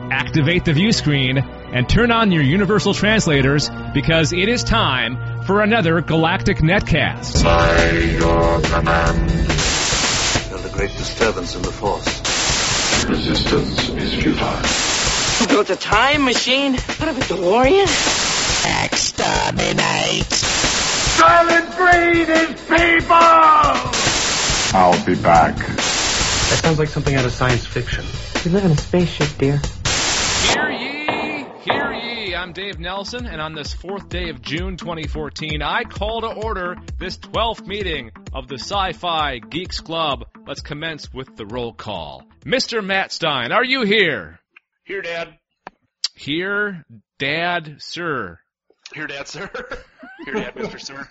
activate the view screen, and turn on your universal translators, because it is time for another Galactic Netcast. By your command. Felt a great disturbance in the Force. Resistance is futile. Built a time machine? What of a DeLorean? Exterminate! Silent breed is people! I'll be back. That sounds like something out of science fiction. We live in a spaceship, dear. Hear ye, hear ye. I'm Dave Nelson, and on this 4th day of June 2014, I call to order this 12th meeting of the Sci-Fi Geeks Club. Let's commence with the roll call. Mr. Matt Stein, are you here? Here, Dad. Here, Dad, sir. Here, Dad, sir. Here, Dad, Mr. Sir.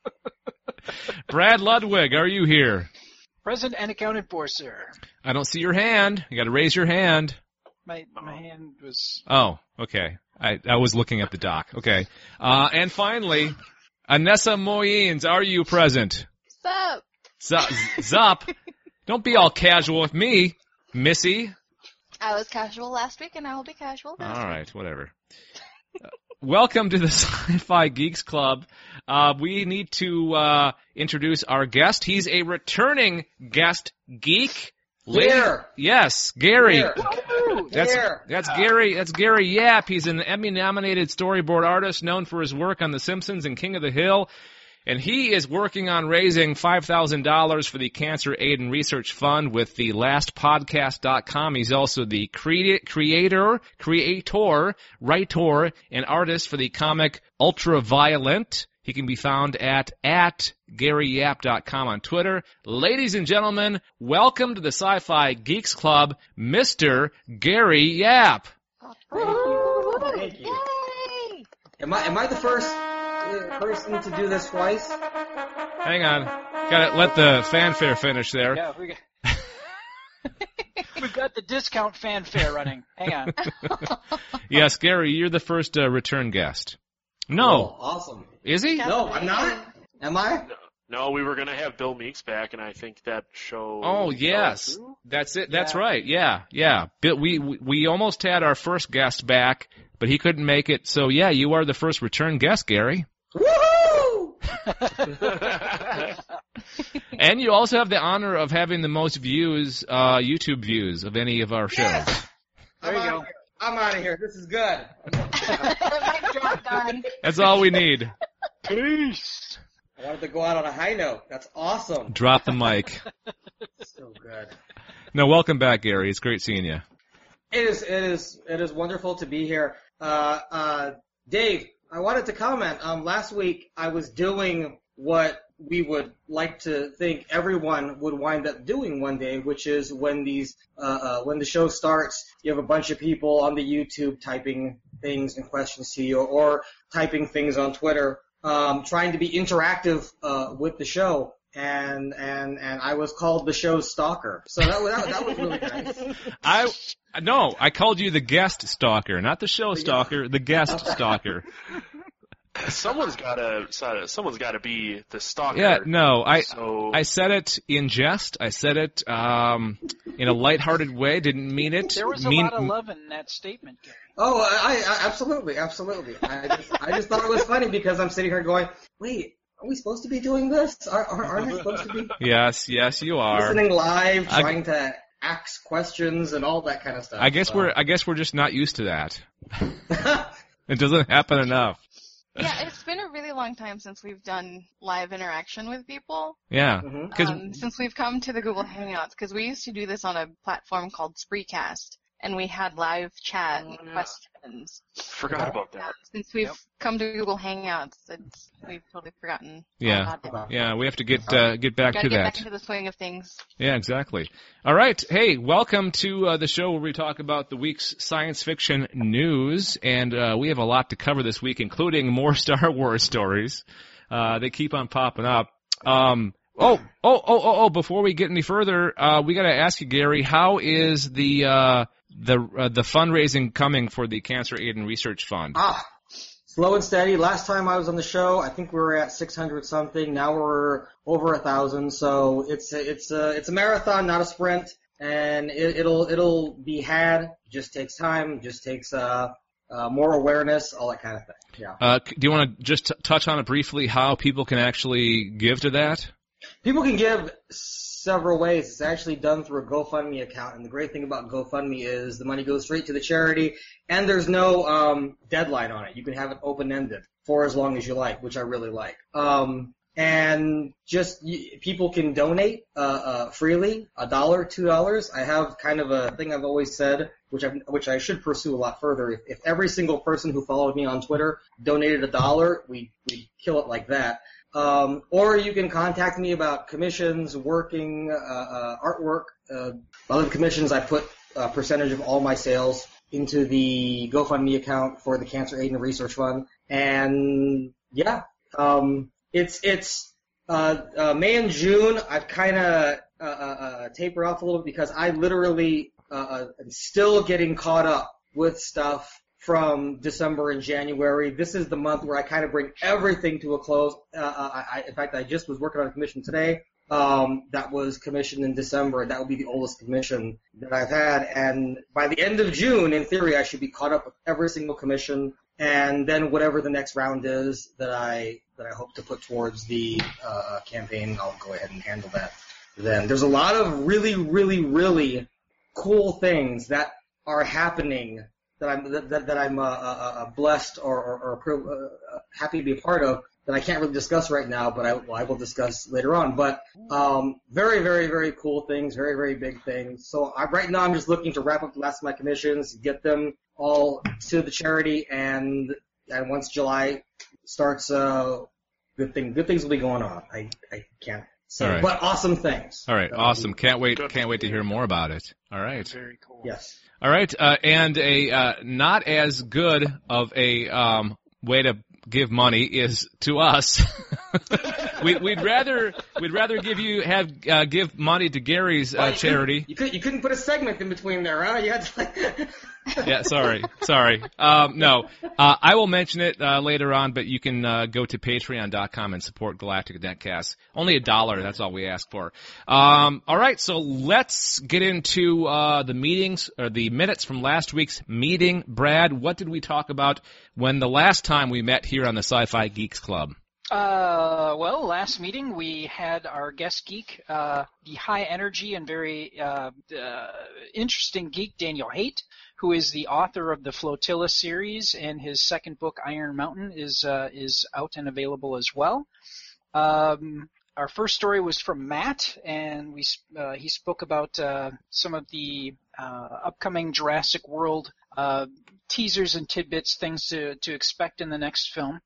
Brad Ludwig, are you here? Present and accounted for, sir. I don't see your hand. You got to raise your hand. My hand was... Oh, okay. I was looking at the dock. Okay. And finally, Anessa Moyens, are you present? Sup? Zup. Don't be all casual with me, Missy. I was casual last week, and I will be casual this week. All right, whatever. Welcome to the Sci-Fi Geeks Club. We need to introduce our guest. He's a returning guest geek. Here. Yes, Gary. Here. That's Gary. That's Gary Yap. He's an Emmy-nominated storyboard artist known for his work on The Simpsons and King of the Hill. And he is working on raising $5,000 for the Cancer Aid and Research Fund with the LastPodcast.com. He's also the creator, writer, and artist for the comic Ultraviolent. He can be found at GaryYap.com on Twitter. Ladies and gentlemen, welcome to the Sci-Fi Geeks Club, Mr. Gary Yap. Thank you. Yay! Am I the first person to do this twice? Hang on. Gotta let the fanfare finish there. Yeah, we've got the discount fanfare running. Hang on. Yes, Gary, you're the first return guest. No. Oh, awesome. Is he? No, I'm not. Am I? No, we were going to have Bill Meeks back, and I think that show... Oh, yes. That's it. That's right. Yeah. Bill, we almost had our first guest back, but he couldn't make it. So, yeah, you are the first return guest, Gary. Woohoo! And you also have the honor of having the most views, YouTube views of any of our shows. Yes! There you go. I'm out of here. This is good. Mic drop done. That's all we need. Peace! I wanted to go out on a high note. That's awesome. Drop the mic. So good. No, welcome back, Gary. It's great seeing you. It is wonderful to be here. Dave, I wanted to comment. Last week I was doing what we would like to think everyone would wind up doing one day, which is when when the show starts, you have a bunch of people on the YouTube typing things and questions to you, or typing things on Twitter, trying to be interactive with the show. And I was called the show's stalker. So that was really nice. I called you the guest stalker, not the show stalker, the guest stalker. Someone's got to be the stalker. Yeah, no, I said it in jest. I said it in a lighthearted way. Didn't mean it. There was a lot of love in that statement, Gary. Oh, I absolutely. I just thought it was funny because I'm sitting here going, wait, are we supposed to be doing this? Aren't we supposed to be? Yes, you are. Listening live, trying to ask questions and all that kind of stuff. I guess we're just not used to that. It doesn't happen enough. Yeah, it's been a really long time since we've done live interaction with people. Yeah. Since we've come to the Google Hangouts, because we used to do this on a platform called Spreecast, and we had live chat and questions. Forgot about that. Since we've come to Google Hangouts, we've totally forgotten. Yeah. Yeah, we have to get back to get that. Back into the swing of things. Yeah, exactly. All right. Hey, welcome to the show where we talk about the week's science fiction news, and we have a lot to cover this week, including more Star Wars stories. They keep on popping up. Before we get any further, we got to ask you, Gary, how is the fundraising coming for the Cancer Aid and Research Fund? Slow and steady. Last time I was on the show, I think we were at 600 something. Now we're over 1,000. So it's a marathon, not a sprint. and it'll be had. Just takes time. Just takes more awareness, all that kind of thing. Yeah. Do you want to just touch on it briefly? How people can actually give to that? People can give several ways. It's actually done through a GoFundMe account, and the great thing about GoFundMe is the money goes straight to the charity, and there's no deadline on it. You can have it open-ended for as long as you like, which I really like. And just people can donate freely, $1, $2. I have kind of a thing I've always said, which I should pursue a lot further. If every single person who followed me on Twitter donated $1, we'd kill it like that. Or you can contact me about commissions, working, artwork. Other commissions, I put a percentage of all my sales into the GoFundMe account for the Cancer Aid and Research Fund. And yeah, it's May and June. I've kind of tapered off a little bit because I literally am still getting caught up with stuff from December and January. This is the month where I kind of bring everything to a close. In fact, I just was working on a commission today that was commissioned in December. That will be the oldest commission that I've had. And by the end of June, in theory, I should be caught up with every single commission. And then whatever the next round is that I hope to put towards the campaign, I'll go ahead and handle that. Then there's a lot of really, really, really cool things that are happening that I'm blessed or happy to be a part of that I can't really discuss right now, but I will discuss later on. But very, very, very cool things, very, very big things. So right now I'm just looking to wrap up the last of my commissions, get them all to the charity, and once July starts, good things will be going on. I can't say, right. But awesome things. All right, awesome. Can't wait to hear more about it. All right. Very cool. Yes. All right, and a not as good of a way to give money is to us. We'd rather give money to Gary's charity. You couldn't put a segment in between there, huh? You had to Yeah, sorry. No, I will mention it later on, but you can go to patreon.com and support Galactic Netcast. Only $1, that's all we ask for. All right, so let's get into the meetings, or the minutes from last week's meeting. Brad, what did we talk about when the last time we met here on the Sci-Fi Geeks Club? Well, last meeting we had our guest geek, the high energy and very interesting geek Daniel Haight, who is the author of the Flotilla series, and his second book, Iron Mountain, is out and available as well. Our first story was from Matt, and he spoke about some of the upcoming Jurassic World teasers and tidbits, things to expect in the next film.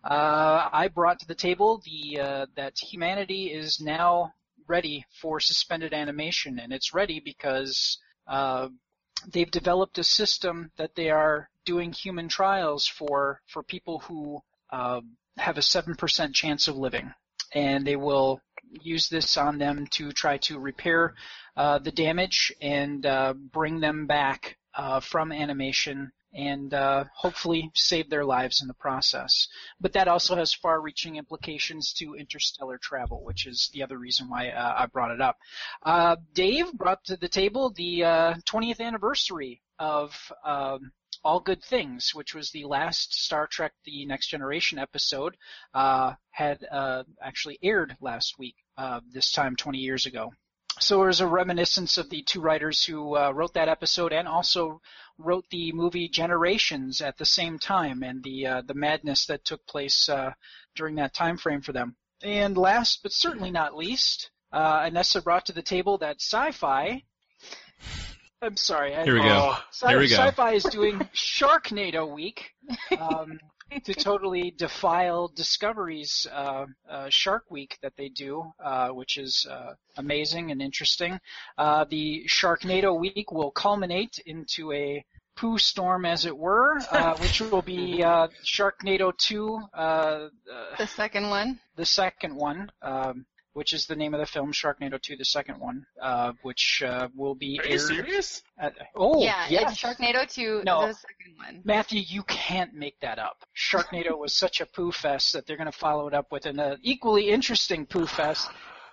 I brought to the table that humanity is now ready for suspended animation, and it's ready because they've developed a system that they are doing human trials for people who have a 7% chance of living, and they will use this on them to try to repair the damage and bring them back from animation and hopefully save their lives in the process. But that also has far-reaching implications to interstellar travel, which is the other reason why I brought it up. Dave brought to the table the 20th anniversary of All Good Things, which was the last Star Trek The Next Generation episode, had actually aired last week, this time 20 years ago. So there's a reminiscence of the two writers who wrote that episode and also wrote the movie Generations at the same time, and the madness that took place during that time frame for them. And last but certainly not least, Anessa brought to the table that Sci-Fi. I'm sorry. Here we go. Sci-Fi is doing Sharknado Week. To totally defile Discovery's Shark Week that they do, which is amazing and interesting. The Sharknado Week will culminate into a poo storm, as it were, which will be Sharknado 2. The second one? The second one, which is the name of the film, Sharknado 2, the second one, which will be aired. Are you serious? Yeah, it's Sharknado 2, no, the second one. Matthew, you can't make that up. Sharknado was such a poo fest that they're going to follow it up with an equally interesting poo fest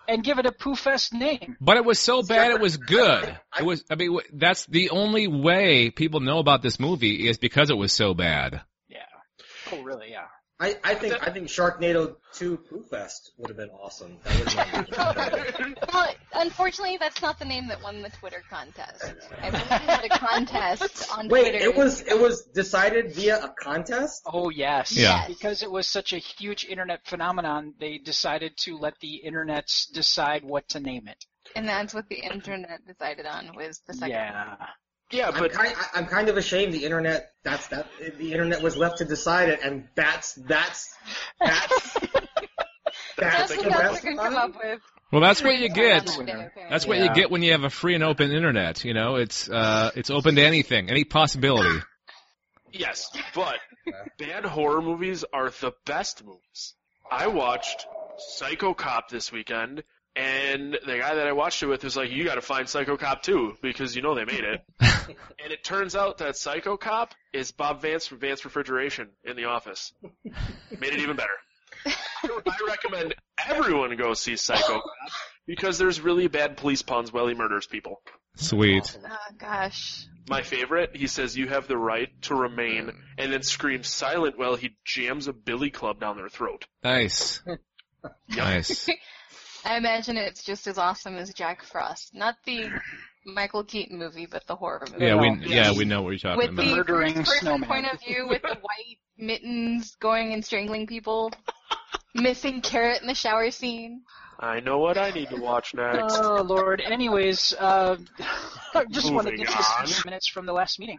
and give it a Pooh-Fest name. But it was so bad it was good. That's the only way people know about this movie is because it was so bad. Yeah. Oh, really? Yeah. I think Sharknado 2 Pooh Fest would have been awesome. That would have been Well, unfortunately, that's not the name that won the Twitter contest. I believe they had a contest on Wait, Twitter. it was decided via a contest? Oh, yes. Yeah. Because it was such a huge internet phenomenon, they decided to let the internets decide what to name it. And that's what the internet decided on, was the second one. Yeah, but I'm kind of ashamed the internet the internet was left to decide it, and that's That's the what best Gus could come one? up with. Well, that's what you get. Apparently. That's what you get when you have a free and open internet. You know, it's open to anything, any possibility. yes, but bad horror movies are the best movies. I watched Psycho Cop this weekend, and the guy that I watched it with was like, you gotta find Psycho Cop 2, because you know they made it. And it turns out that Psycho Cop is Bob Vance from Vance Refrigeration in The Office. Made it even better. I recommend everyone go see Psycho Cop, because there's really bad police puns while he murders people. Sweet. Oh, gosh. My favorite, he says, you have the right to remain, and then screams silent while he jams a billy club down their throat. Nice. Nice. I imagine it's just as awesome as Jack Frost. Not the Michael Keaton movie, but the horror movie. Yeah, we know what you're talking With about. the Murdering first-person snowman. point of view, with the white mittens going and strangling people. Missing Carrot in the shower scene. I know what I need to watch next. Oh, Lord. Anyways, I just want to Moving give you on. some minutes from the last meeting.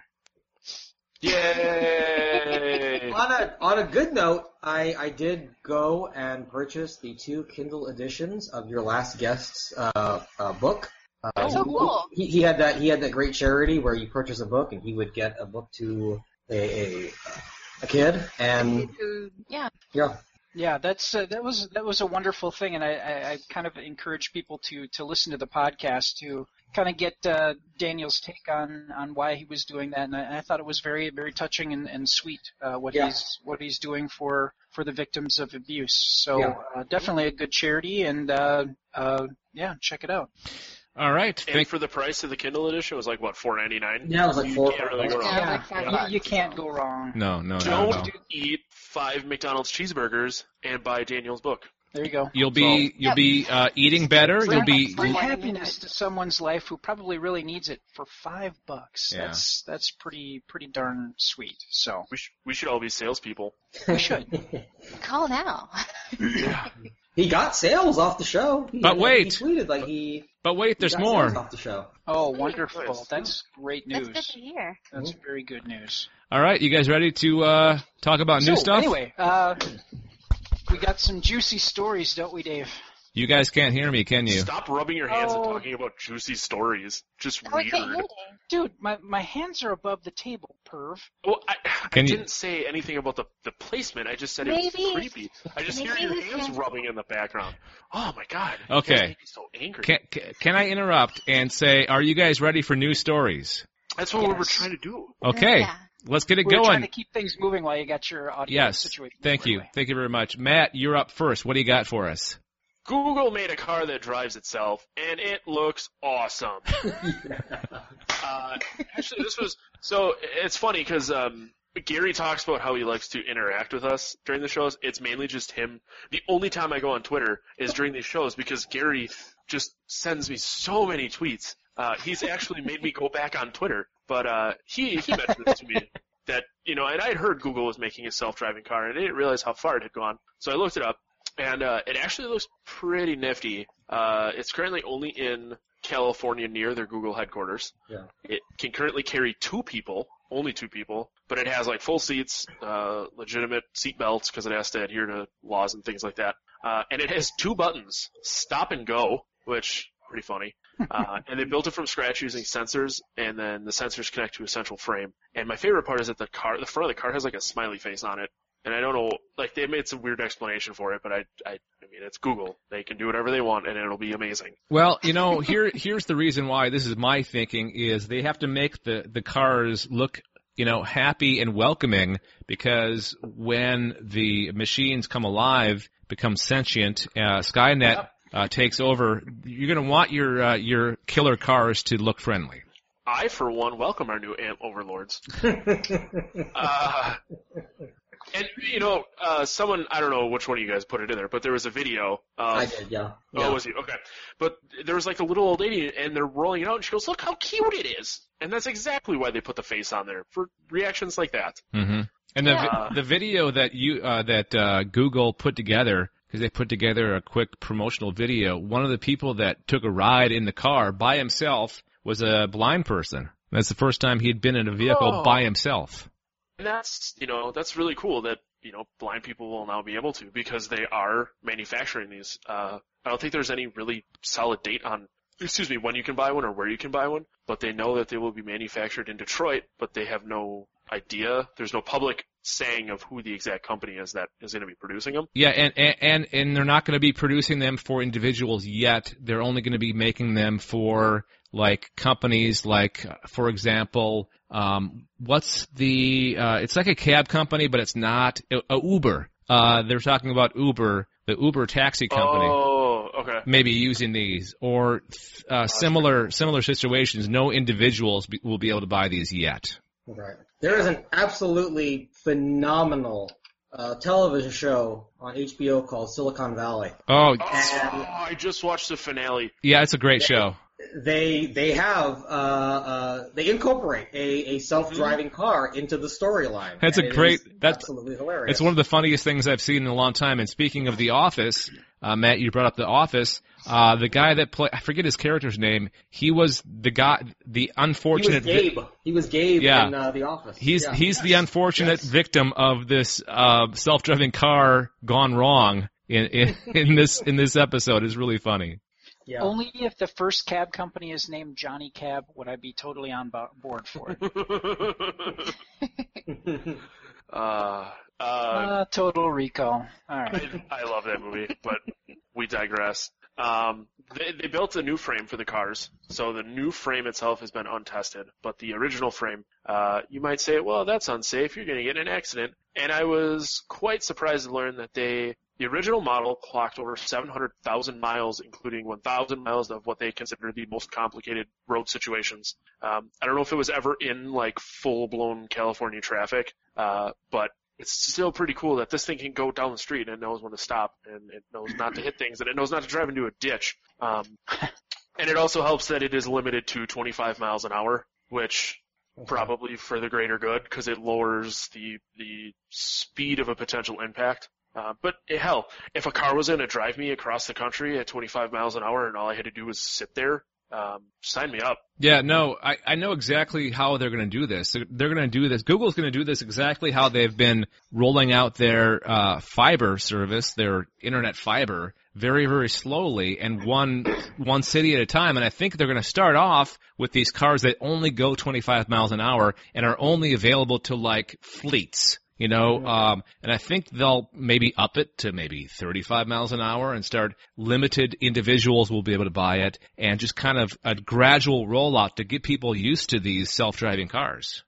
Yay! On a good note, I did go and purchase the 2 Kindle editions of Your Last Guest's book. So cool. He had that great charity where you purchase a book and he would get a book to a kid, and Yeah. Yeah, that was a wonderful thing, and I kind of encourage people to listen to the podcast to kind of get Daniel's take on why he was doing that, and I thought it was very, very touching and sweet what he's doing for the victims of abuse. So definitely a good charity, and check it out. All right. And for the price of the Kindle edition, it was like, what, $4.99? Yeah, it was like You $4. can't really go wrong. Yeah, like $5. You can't go wrong. No. Don't eat 5 McDonald's cheeseburgers and buy Daniel's book. There you go. You'll be eating better. You'll be Bring happiness to someone's life who probably really needs it for $5. Yeah. That's pretty darn sweet. So We should all be salespeople. we should. Call now. He got sales off the show. He tweeted like he. But wait, there's got more. sales off the show. Oh, wonderful. Nice. That's great That's news. good to hear. That's very good news. All right, you guys ready to talk about new stuff? Anyway, we got some juicy stories, don't we, Dave? You guys can't hear me, can you? Stop rubbing your hands and talking about juicy stories. Just Oh, I can't hear weird. you. Dude, my hands are above the table, perv. Well, I Can you- didn't say anything about the placement. I just said it Maybe- was creepy. I just hear maybe your we hands can- rubbing in the background. Oh my god. You Okay. guys make me so angry. Can I interrupt and say, are you guys ready for new stories? That's what we were Yes. trying to do. Okay, Yeah. let's get it We're trying going. to keep things moving while you got your audio Yes, situation. thank you. squared away. Thank you very much. Matt, you're up first. What do you got for us? Google made a car that drives itself, and it looks awesome. Actually, it's funny because Gary talks about how he likes to interact with us during the shows. It's mainly just him. The only time I go on Twitter is during these shows because Gary just sends me so many tweets. He's actually made me go back on Twitter, but he mentioned this to me that, and I'd heard Google was making a self-driving car, and I didn't realize how far it had gone. So I looked it up. And it actually looks pretty nifty. It's currently only in California near their Google headquarters. Yeah. It can currently carry only two people, but it has like full seats, legitimate seat belts because it has to adhere to laws and things like that. And it has 2 buttons, stop and go, which pretty funny. And they built it from scratch using sensors, and then the sensors connect to a central frame. And my favorite part is that the front of the car has like a smiley face on it. And I don't know, like they made some weird explanation for it, but I mean, it's Google. They can do whatever they want, and it'll be amazing. Well, here's the reason why this is my thinking is they have to make the cars look, happy and welcoming, because when the machines come alive, become sentient, Skynet takes over, you're going to want your killer cars to look friendly. I, for one, welcome our new amp overlords. And, someone, I don't know which one of you guys put it in there, but there was a video. I did, yeah. Oh, was you? Okay. But there was like a little old lady, and they're rolling it out, and she goes, look how cute it is. And that's exactly why they put the face on there, for reactions like that. Mm-hmm. And the video that Google put together, because they put together a quick promotional video, one of the people that took a ride in the car by himself was a blind person. That's the first time he'd been in a vehicle by himself. And that's really cool that, blind people will now be able to, because they are manufacturing these. I don't think there's any really solid date on, when you can buy one or where you can buy one, but they know that they will be manufactured in Detroit, but they have no idea. There's no public saying of who the exact company is that is going to be producing them. Yeah, and they're not going to be producing them for individuals yet. They're only going to be making them for like companies like, for example, what's it's like a cab company, but it's not. Uber. They're talking about Uber, the Uber taxi company. Oh, okay. Maybe using these or similar situations. No individuals will be able to buy these yet. Right. There is an absolutely phenomenal television show on HBO called Silicon Valley. I just watched the finale. Yeah, it's a great show. They have they incorporate a self-driving car into the storyline. That's absolutely hilarious. It's one of the funniest things I've seen in a long time. And speaking of The Office, Matt, you brought up The Office. The guy that I forget his character's name. He was the unfortunate. He was Gabe in The Office. He's the unfortunate victim of this self-driving car gone wrong in this episode. It's really funny. Yeah. Only if the first cab company is named Johnny Cab would I be totally on board for it. Total Recall. All right. I love that movie, but we digress. They built a new frame for the cars, so the new frame itself has been untested, but the original frame, you might say, well, that's unsafe, you're going to get in an accident. And I was quite surprised to learn that the original model clocked over 700,000 miles, including 1,000 miles of what they consider the most complicated road situations. I don't know if it was ever in like full-blown California traffic, but it's still pretty cool that this thing can go down the street and it knows when to stop, and it knows not to hit things, and it knows not to drive into a ditch. And it also helps that it is limited to 25 miles an hour, which probably for the greater good, because it lowers the speed of a potential impact. But hell, if a car was going to drive me across the country at 25 miles an hour and all I had to do was sit there, sign me up. Yeah, no, I know exactly how they're going to do this. They're going to do this. Google's going to do this exactly how they've been rolling out their fiber service, their internet fiber, very, very slowly and one city at a time. And I think they're going to start off with these cars that only go 25 miles an hour and are only available to like fleets. And I think they'll maybe up it to maybe 35 miles an hour and start limited individuals will be able to buy it, and just kind of a gradual rollout to get people used to these self-driving cars.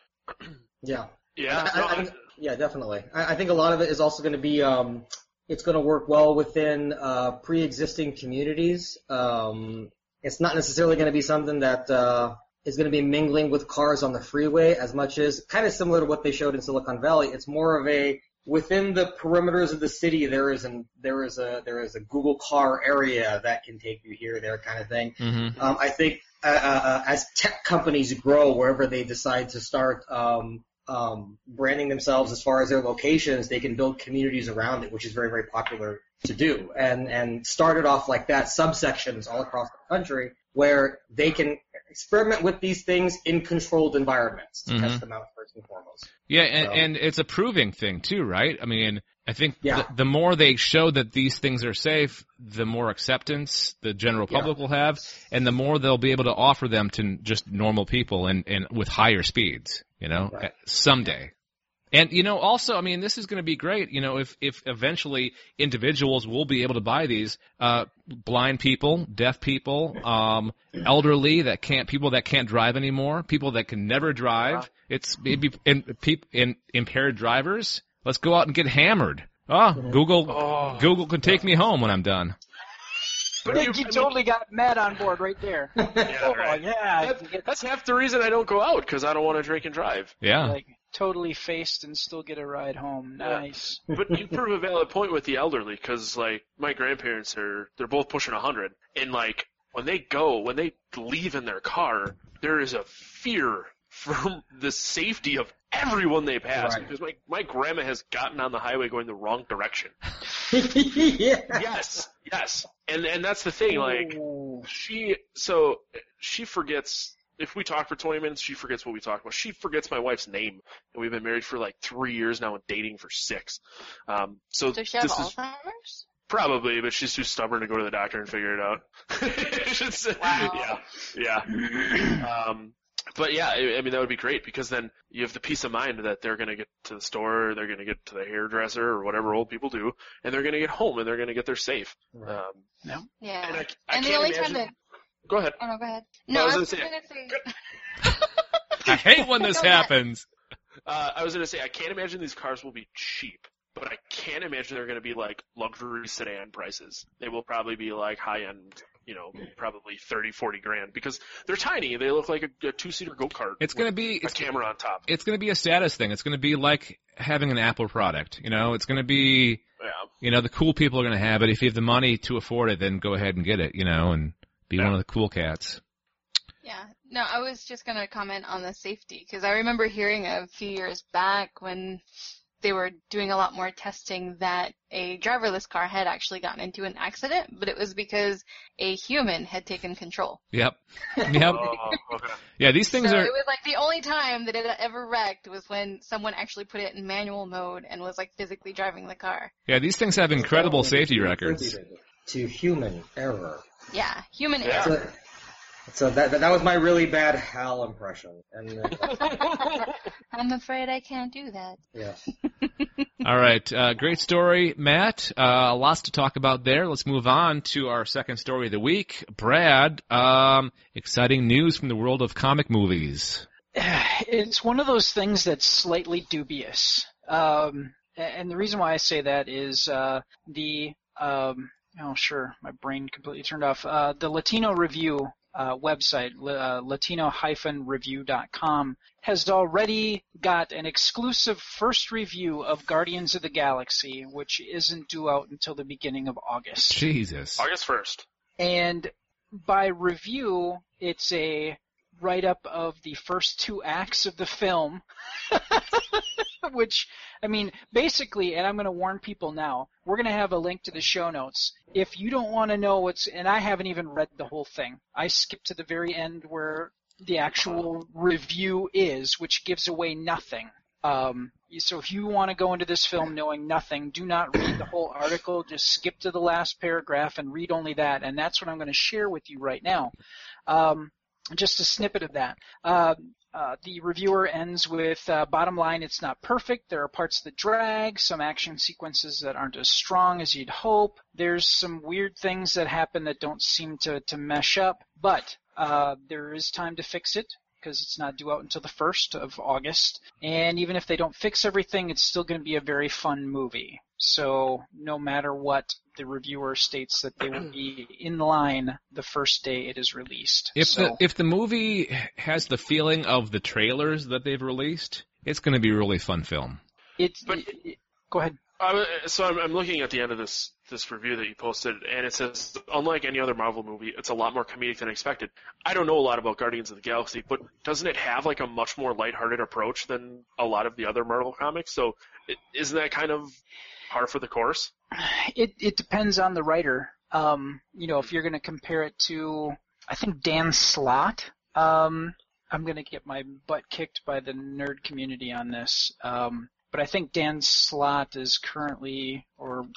Yeah. Yeah. Yeah, definitely. I think a lot of it is also going to be, it's going to work well within pre-existing communities. It's not necessarily going to be something that is going to be mingling with cars on the freeway as much as kind of similar to what they showed in Silicon Valley. It's more of a within the perimeters of the city there is a Google car area that can take you here there kind of thing. Mm-hmm. I think as tech companies grow wherever they decide to start branding themselves as far as their locations, they can build communities around it, which is very, very popular to do, and start it off like that, subsections all across the country where they can experiment with these things in controlled environments to test them out first and foremost. Yeah, and it's a proving thing too, right? I mean, I think the more they show that these things are safe, the more acceptance the general public will have, and the more they'll be able to offer them to just normal people and with higher speeds, someday. And, also, I mean, this is going to be great, if eventually individuals will be able to buy these, blind people, deaf people, elderly people that can't drive anymore, people that can never drive. It's maybe impaired drivers. Let's go out and get hammered. Google can take me home when I'm done. But you totally got Matt on board right there. Yeah, right. Yeah. That's half the reason I don't go out, because I don't want to drink and drive. Yeah. Like, totally faced and still get a ride home. Nice. But you prove a valid point with the elderly, because, like, my grandparents they're both pushing 100, and, like, when they leave in their car, there is a fear for the safety of everyone they pass, Right. because my grandma has gotten on the highway going the wrong direction. Yeah. Yes. And that's the thing, like, she forgets, if we talk for 20 minutes, she forgets what we talk about. She forgets my wife's name, and we've been married for like 3 years now and dating for 6. So Does she have Alzheimer's? Probably, but she's too stubborn to go to the doctor and figure it out. Wow. Yeah. But yeah, I mean, that would be great, because then you have the peace of mind that they're going to get to the store, or they're going to get to the hairdresser, or whatever old people do, and they're going to get home, and they're going to get there safe. Right. No. Yeah. And I the can't only imagine... time that... Go ahead. Oh, no, go ahead. I No, was I gonna was say- going to say... I hate when this Go ahead. happens. I was going to say, I can't imagine these cars will be cheap, but I can't imagine they're going to be like luxury sedan prices. They will probably be like high-end, probably 30, 40 grand, because they're tiny. They look like a two-seater go-kart. It's going to be a camera on top. It's going to be a status thing. It's going to be like having an Apple product. It's going to be, the cool people are going to have it. If you have the money to afford it, then go ahead and get it, and be one of the cool cats. Yeah. No, I was just going to comment on the safety, because I remember hearing a few years back when they were doing a lot more testing that a driverless car had actually gotten into an accident, but it was because a human had taken control. Yep. Okay. Yeah, these things So are... it was like the only time that it ever wrecked was when someone actually put it in manual mode and was like physically driving the car. Yeah, these things have incredible safety records. To human error. Yeah, human error. So that was my really bad Hal impression. And I'm afraid I can't do that. yeah. All right, great story, Matt. Lots to talk about there. Let's move on to our second story of the week. Brad, exciting news from the world of comic movies. It's one of those things that's slightly dubious. And the reason why I say that is my brain completely turned off. The Latino Review website, latino-review.com, has already got an exclusive first review of Guardians of the Galaxy, which isn't due out until the beginning of August. Jesus. August 1st. And by review, it's a write-up of the first 2 acts of the film, which, I mean, basically, and I'm going to warn people now, we're going to have a link to the show notes. If you don't want to know and I haven't even read the whole thing. I skipped to the very end where the actual review is, which gives away nothing. So if you want to go into this film knowing nothing, do not read the whole article. Just skip to the last paragraph and read only that. And that's what I'm going to share with you right now. Just a snippet of that. The reviewer ends with, bottom line, it's not perfect. There are parts that drag, some action sequences that aren't as strong as you'd hope. There's some weird things that happen that don't seem to mesh up. But there is time to fix it, because it's not due out until the 1st of August. And even if they don't fix everything, it's still going to be a very fun movie. So no matter what, the reviewer states that they will be in line the first day it is released. If the movie has the feeling of the trailers that they've released, it's going to be a really fun film. Go ahead. So I'm looking at the end of this review that you posted, and it says, unlike any other Marvel movie, it's a lot more comedic than expected. I don't know a lot about Guardians of the Galaxy, but doesn't it have like a much more lighthearted approach than a lot of the other Marvel comics? So isn't that kind of par for the course? It depends on the writer. If you're going to compare it to, I think, Dan Slott, I'm going to get my butt kicked by the nerd community on this. But I think Dan Slott is currently,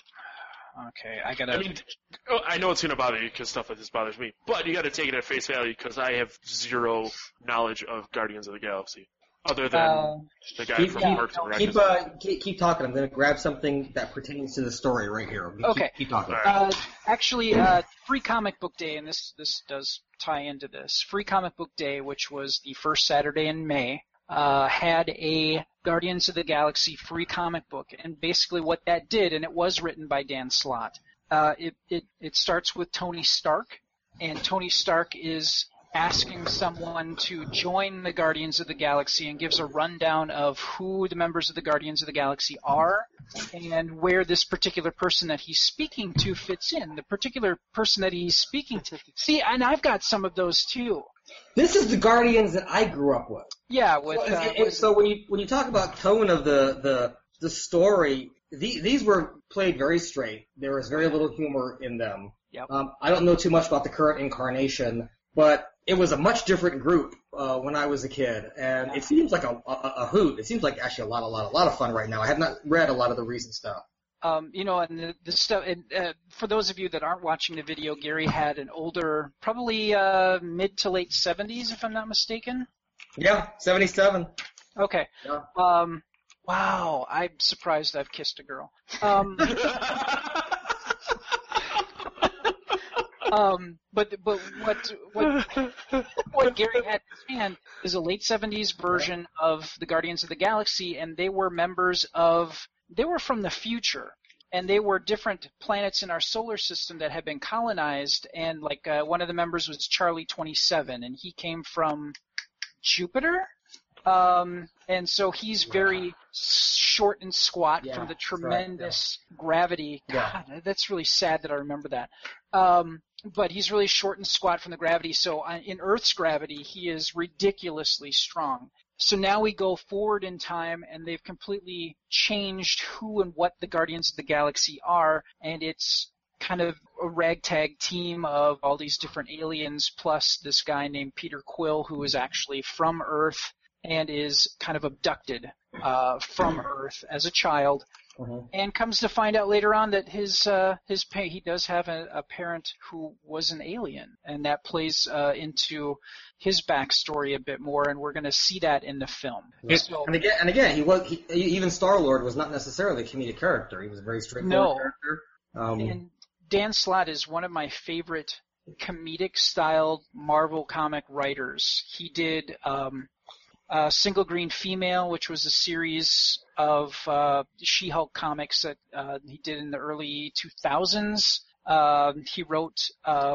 I know it's going to bother you because stuff like this bothers me, but you got to take it at face value because I have zero knowledge of Guardians of the Galaxy. Other than the guy from Parks and Rec. Keep talking. I'm going to grab something that pertains to the story right here. Keep talking. Actually, Free Comic Book Day, and this does tie into this. Free Comic Book Day, which was the first Saturday in May, had a Guardians of the Galaxy free comic book, and basically what that did, and it was written by Dan Slott, It starts with Tony Stark, and Tony Stark is asking someone to join the Guardians of the Galaxy and gives a rundown of who the members of the Guardians of the Galaxy are and where this particular person that he's speaking to fits in. The particular person that he's speaking to. See, and I've got some of those too. This is the Guardians that I grew up with. Yeah, so when you talk about tone of the story, these were played very straight. There was very little humor in them. Yep. I don't know too much about the current incarnation, but it was a much different group when I was a kid, and it seems like a hoot. It seems like actually a lot of fun right now. I have not read a lot of the recent stuff. And the stuff. And for those of you that aren't watching the video, Gary had an older, probably mid to late 70s, if I'm not mistaken. Yeah, 77. Okay. Yeah. Wow, I'm surprised I've kissed a girl. But what Gary had in his hand is a late 70s version of the Guardians of the Galaxy, and they were they were from the future, and they were different planets in our solar system that had been colonized, and one of the members was Charlie 27, and he came from Jupiter. And so he's very short and squat from the tremendous gravity. God, that's really sad that I remember that. But he's really short and squat from the gravity. So in Earth's gravity, he is ridiculously strong. So now we go forward in time, and they've completely changed who and what the Guardians of the Galaxy are, and it's kind of a ragtag team of all these different aliens, plus this guy named Peter Quill, who is actually from Earth and is kind of abducted from Earth as a child, and comes to find out later on that he does have a parent who was an alien, and that plays into his backstory a bit more, and we're going to see that in the film. And again, even Star-Lord was not necessarily a comedic character. He was a very straightforward character. And Dan Slott is one of my favorite comedic-styled Marvel comic writers. He did Single Green Female, which was a series of She-Hulk comics that he did in the early 2000s. He wrote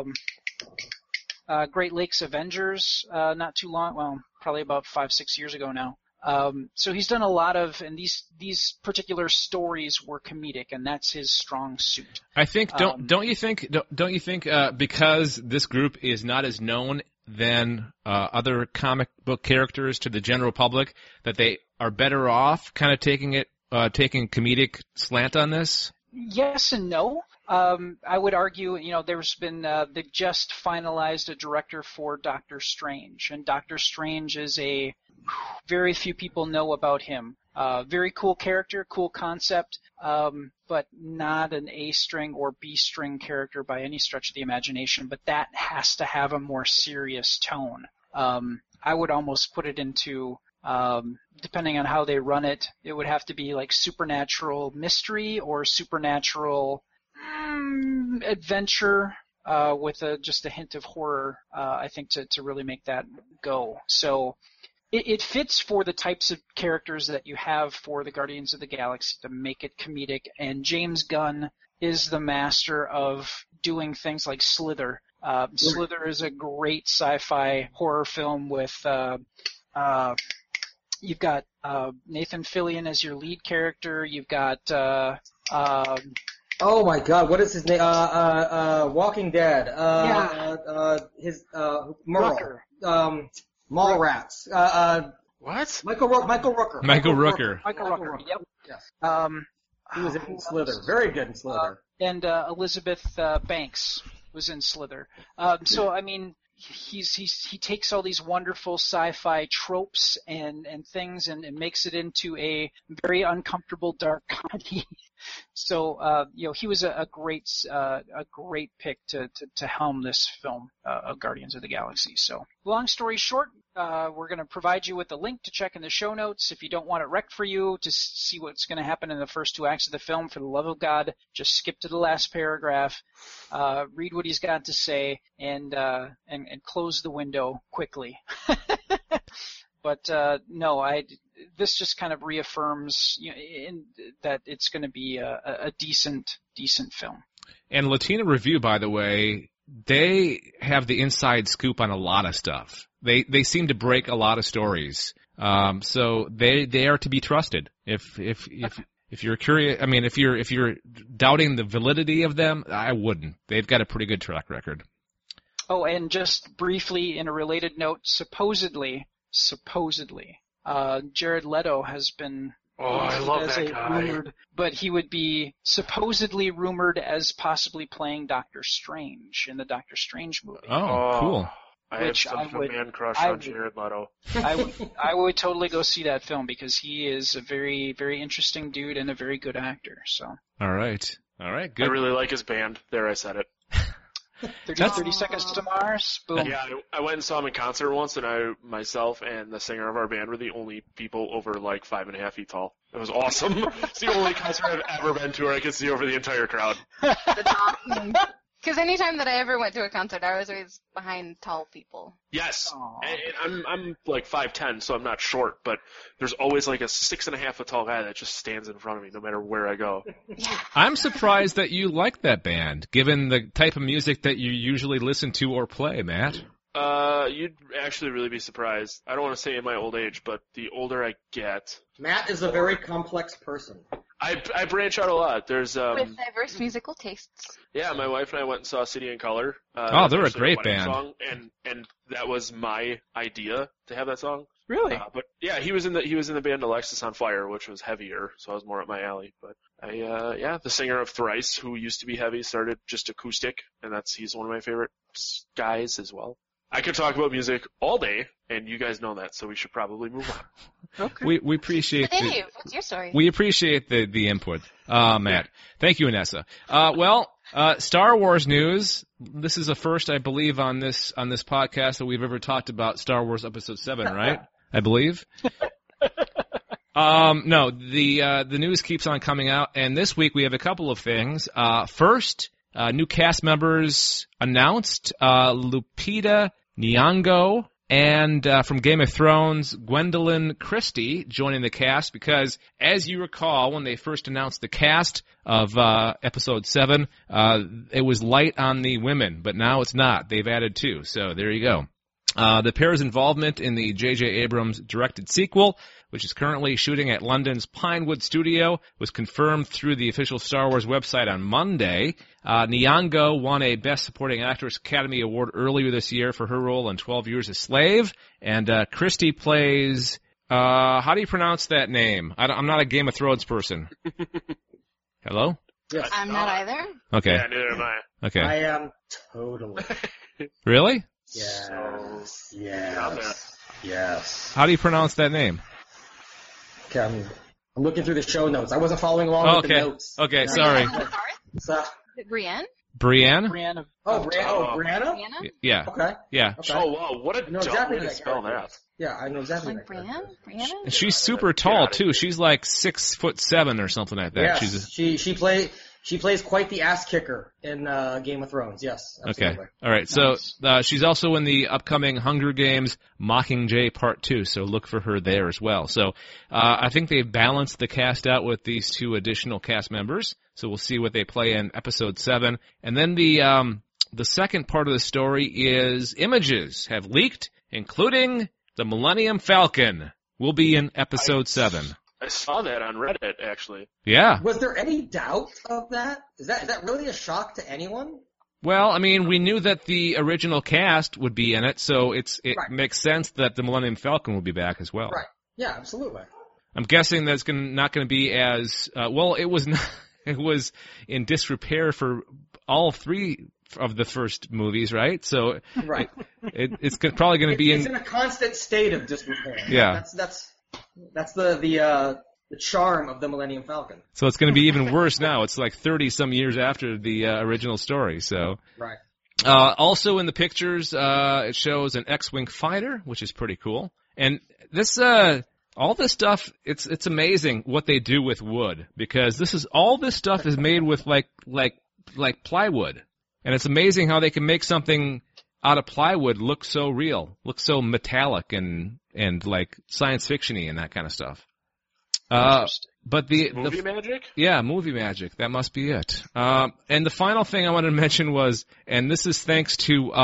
Great Lakes Avengers not too long, well, probably about 5-6 years ago now. So he's done a lot of, and these particular stories were comedic, and that's his strong suit. I think don't you think because this group is not as known than other comic book characters to the general public, that they are better off kind of taking comedic slant on this? Yes and no. I would argue, there's been they've just finalized a director for Doctor Strange, and Doctor Strange is very few people know about him. Very cool character, cool concept, but not an A-string or B-string character by any stretch of the imagination, but that has to have a more serious tone. I would almost put it into, depending on how they run it, it would have to be like supernatural mystery or supernatural adventure with just a hint of horror, I think, to really make that go. So it fits for the types of characters that you have for the Guardians of the Galaxy to make it comedic, and James Gunn is the master of doing things like Slither. Slither is a great sci-fi horror film with you've got Nathan Fillion as your lead character. You've got oh my God, what is his name? Walking Dead. His Merle. Rucker. Mallrats. What? Michael Rooker. Michael Rooker. Yep. Yes. He was in Slither. Very good in Slither. And Elizabeth Banks was in Slither. So I mean, he takes all these wonderful sci-fi tropes and things and makes it into a very uncomfortable dark comedy. So he was a great pick to helm this film of Guardians of the Galaxy. So long story short, we're going to provide you with a link to check in the show notes. If you don't want it wrecked for you to see what's going to happen in the first 2 acts of the film, for the love of God, just skip to the last paragraph, read what he's got to say, and close the window quickly. But this just kind of reaffirms that it's going to be a decent film. And Latina Review, by the way, they have the inside scoop on a lot of stuff. They seem to break a lot of stories. So they are to be trusted. If you're curious, I mean, if you're doubting the validity of them, I wouldn't. They've got a pretty good track record. Oh, and just briefly in a related note, supposedly, Jared Leto has been I love that guy. rumored, but he would be supposedly rumored as possibly playing Doctor Strange in the Doctor Strange movie. Oh, cool. I have such a man crush on Jared Leto. I would totally go see that film because he is a very, very interesting dude and a very good actor. So. All right, good. I really like his band. There, I said it. 30 Seconds to Mars. Boom. Yeah, I went and saw him in concert once, and myself and the singer of our band were the only people over like 5.5 feet tall. It was awesome. It's the only concert I've ever been to where I could see over the entire crowd. That's awesome. Because anytime that I ever went to a concert, I was always behind tall people. Yes, and I'm like 5'10", so I'm not short, but there's always like a 6.5 foot tall guy that just stands in front of me no matter where I go. Yeah. I'm surprised that you like that band, given the type of music that you usually listen to or play, Matt. You'd actually really be surprised. I don't want to say in my old age, but the older I get... Matt is a very complex person. I branch out a lot. There's With diverse musical tastes. Yeah, my wife and I went and saw City and Color. They're a great band. Song, and that was my idea to have that song. Really? But yeah, he was in the band Alexis on Fire, which was heavier, so I was more up my alley. But the singer of Thrice, who used to be heavy, started just acoustic, and he's one of my favorite guys as well. I could talk about music all day, and you guys know that, so we should probably move on. Okay. We appreciate Dave, what's your story? We appreciate the input, Matt. Thank you, Anessa. Star Wars news. This is a first, I believe, on this podcast that we've ever talked about Star Wars Episode 7, right? I believe. No, the news keeps on coming out, and this week we have a couple of things. First, new cast members announced. Lupita Nyong'o and from Game of Thrones, Gwendolyn Christie joining the cast because, as you recall, when they first announced the cast of Episode 7, it was light on the women, but now it's not. They've added 2, so there you go. The pair's involvement in the J.J. Abrams directed sequel, which is currently shooting at London's Pinewood Studio, was confirmed through the official Star Wars website on Monday. Nyong'o won a Best Supporting Actress Academy Award earlier this year for her role in 12 Years a Slave. And Christie plays, how do you pronounce that name? I'm not a Game of Thrones person. Hello? Yes. I'm not either. Okay. Yeah, neither am I. Okay. I am totally. Really? Yes. How do you pronounce that name? Okay, I'm looking through the show notes. I wasn't following along with the notes. Okay, sorry. Brienne? Brienne? Brianna. Brianna? Brianna? Yeah. Okay. Yeah. Okay. Oh, wow, what a I know dumb exactly way to that spell character that. is. Yeah, I know exactly Like that character. Brienne? And she's super tall too. She's like 6'7" or something like that. Yes, she plays quite the ass kicker in Game of Thrones. Yes, absolutely. Okay. All right. So she's also in the upcoming Hunger Games Mockingjay Part 2. So look for her there as well. So I think they've balanced the cast out with these 2 additional cast members. So we'll see what they play in Episode 7. And then the second part of the story is images have leaked, including the Millennium Falcon will be in Episode 7. I saw that on Reddit, actually. Yeah. Was there any doubt of that? Is that really a shock to anyone? Well, I mean, we knew that the original cast would be in it, so it Right. makes sense that the Millennium Falcon will be back as well. Right. Yeah, absolutely. I'm guessing that's not going to be as well. It was not, it was in disrepair for all 3 of the first movies, right? So Right. it's probably going to be It's in a constant state of disrepair. Yeah. That's the charm of the Millennium Falcon. So it's going to be even worse now. It's like 30 some years after the original story. So Right. also in the pictures, it shows an X-wing fighter, which is pretty cool. And this all this stuff, it's amazing what they do with wood because all this stuff is made with like plywood. And it's amazing how they can make something out of plywood look so real, look so metallic and like science fiction-y and that kind of stuff. But the Movie magic? Yeah, movie magic. That must be it. And the final thing I wanted to mention was, and this is thanks to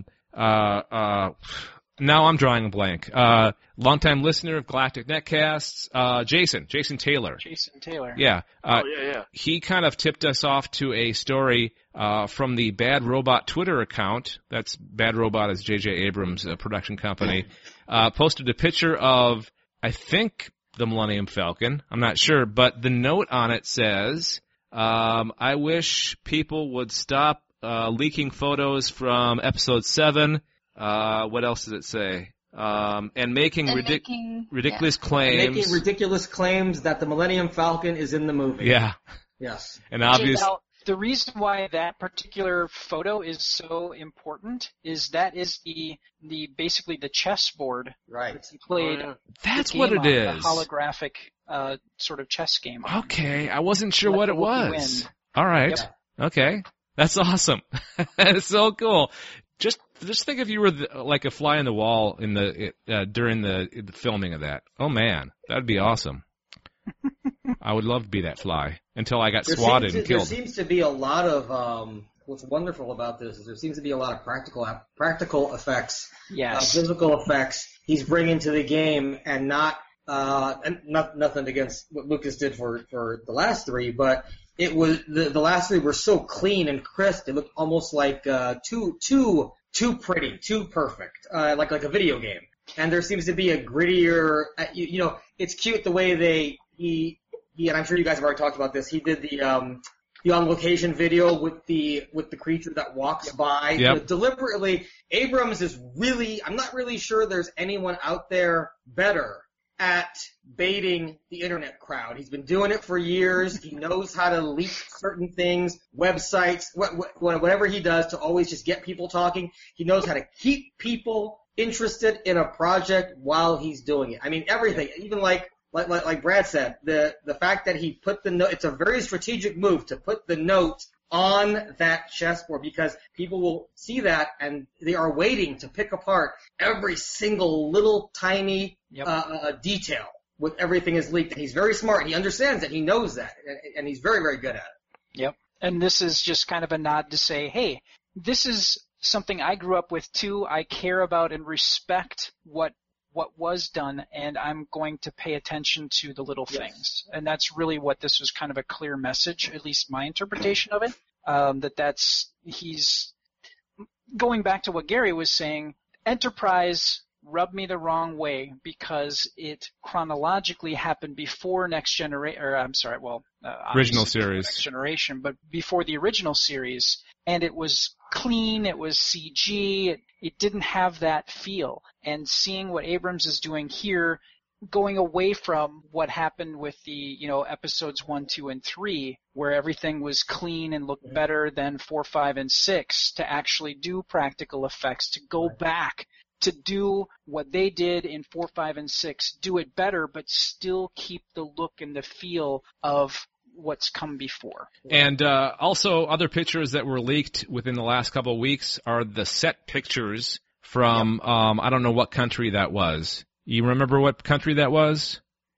now I'm drawing a blank. Longtime listener of Galactic Netcasts, Jason Taylor. Jason Taylor. Yeah. Yeah. He kind of tipped us off to a story from the Bad Robot Twitter account. That's Bad Robot is J.J. Abrams' production company. Posted a picture of, I think, the Millennium Falcon. I'm not sure, but the note on it says, I wish people would stop leaking photos from Episode 7. What else does it say? And making ridiculous claims. Making ridiculous claims that the Millennium Falcon is in the movie. Yeah. Yes. And obviously, the reason why that particular photo is so important is that is the basically the chessboard right. He played. That's what it is. The holographic sort of chess game. Okay, I wasn't sure what it was. All right. Yep. Okay. That's awesome. That's so cool. Just think if you were like a fly on the wall in during the filming of that. Oh man, that'd be awesome. I would love to be that fly until I got swatted and killed. There seems to be a lot of what's wonderful about this is there seems to be a lot of practical effects, physical effects he's bringing to the game, and nothing against what Lucas did for the last three, but it was the last three were so clean and crisp. They looked almost like too pretty, too perfect, like a video game. And there seems to be a grittier, it's cute the way he and I'm sure you guys have already talked about this. He did the on location video with the creature that walks by. Yep. Deliberately, Abrams is I'm not really sure there's anyone out there better at baiting the internet crowd. He's been doing it for years. He knows how to leak certain things, websites, whatever he does to always just get people talking. He knows how to keep people interested in a project while he's doing it. I mean, everything, even like Brad said, the fact that he put the note, it's a very strategic move to put the note on that chessboard because people will see that and they are waiting to pick apart every single little tiny detail with everything is leaked. And he's very smart. He understands that. He knows that. And he's very, very good at it. Yep. And this is just kind of a nod to say, hey, this is something I grew up with too. I care about and respect what was done, and I'm going to pay attention to the little things. And that's really what this was kind of a clear message, at least my interpretation of it, he's going back to what Gary was saying, Enterprise rubbed me the wrong way because it chronologically happened before original series. Next Generation, but before the original series, and it was clean, it was CG, it didn't have that feel. And seeing what Abrams is doing here, going away from what happened with the, episodes 1, 2, and 3, where everything was clean and looked better than 4, 5, and 6, to actually do practical effects, to go back to do what they did in 4, 5, and 6, do it better, but still keep the look and the feel of what's come before. And also other pictures that were leaked within the last couple of weeks are the set pictures from, I don't know what country that was. You remember what country that was?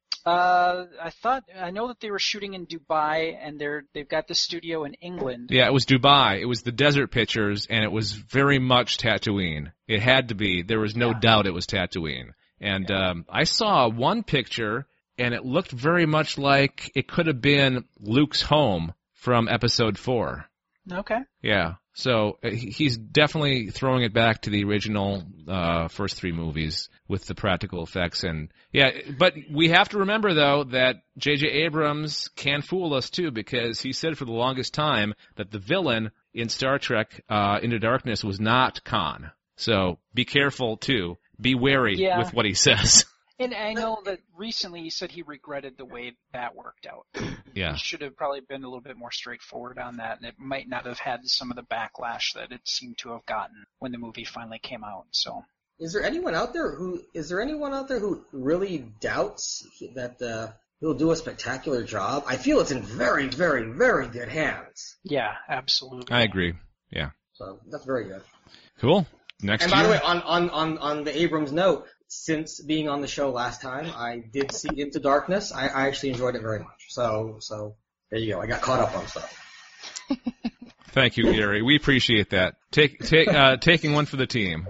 I know that they were shooting in Dubai, and they've got the studio in England. Yeah, it was Dubai. It was the desert pictures, and it was very much Tatooine. It had to be. There was no doubt it was Tatooine. And I saw one picture, and it looked very much like it could have been Luke's home from Episode 4. Okay. Yeah. So he's definitely throwing it back to the original first 3 movies with the practical effects. And but we have to remember, though, that J.J. Abrams can fool us, too, because he said for the longest time that the villain in Star Trek Into Darkness was not Khan. So be careful, too. Be wary with what he says. And I know that recently he said he regretted the way that worked out. Yeah. He should have probably been a little bit more straightforward on that, and it might not have had some of the backlash that it seemed to have gotten when the movie finally came out. So, is there anyone out there who really doubts that he'll do a spectacular job? I feel it's in very, very, very good hands. Yeah, absolutely. I agree. Yeah. So that's very good. Cool. Next and by the way, on the Abrams note, since being on the show last time, I did see Into Darkness. I actually enjoyed it very much. So there you go. I got caught up on stuff. Thank you, Gary. We appreciate that. Taking one for the team.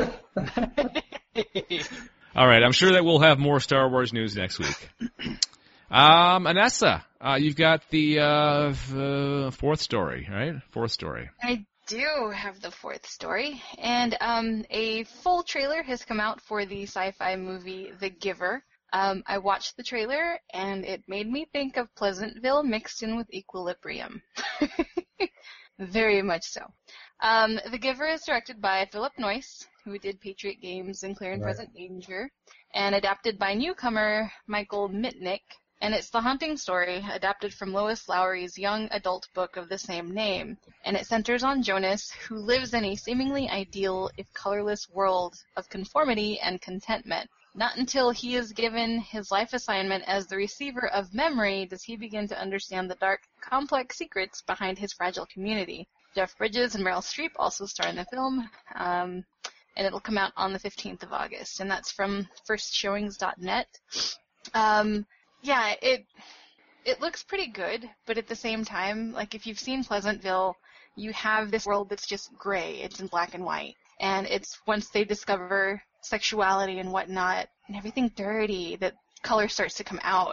All right, I'm sure that we'll have more Star Wars news next week. Anessa, you've got the fourth story, right? Fourth story. I do have the fourth story, and a full trailer has come out for the sci-fi movie The Giver. I watched the trailer, and it made me think of Pleasantville mixed in with Equilibrium. Very much so. The Giver is directed by Philip Noyce, who did Patriot Games and Clear and Present Danger, and adapted by newcomer Michael Mitnick. And it's the haunting story adapted from Lois Lowry's young adult book of the same name. And it centers on Jonas, who lives in a seemingly ideal, if colorless, world of conformity and contentment. Not until he is given his life assignment as the receiver of memory does he begin to understand the dark, complex secrets behind his fragile community. Jeff Bridges and Meryl Streep also star in the film, and it'll come out on the 15th of August. And that's from firstshowings.net. Yeah, it looks pretty good, but at the same time, like if you've seen Pleasantville, you have this world that's just gray. It's in black and white. And it's once they discover sexuality and whatnot, and everything dirty, that color starts to come out.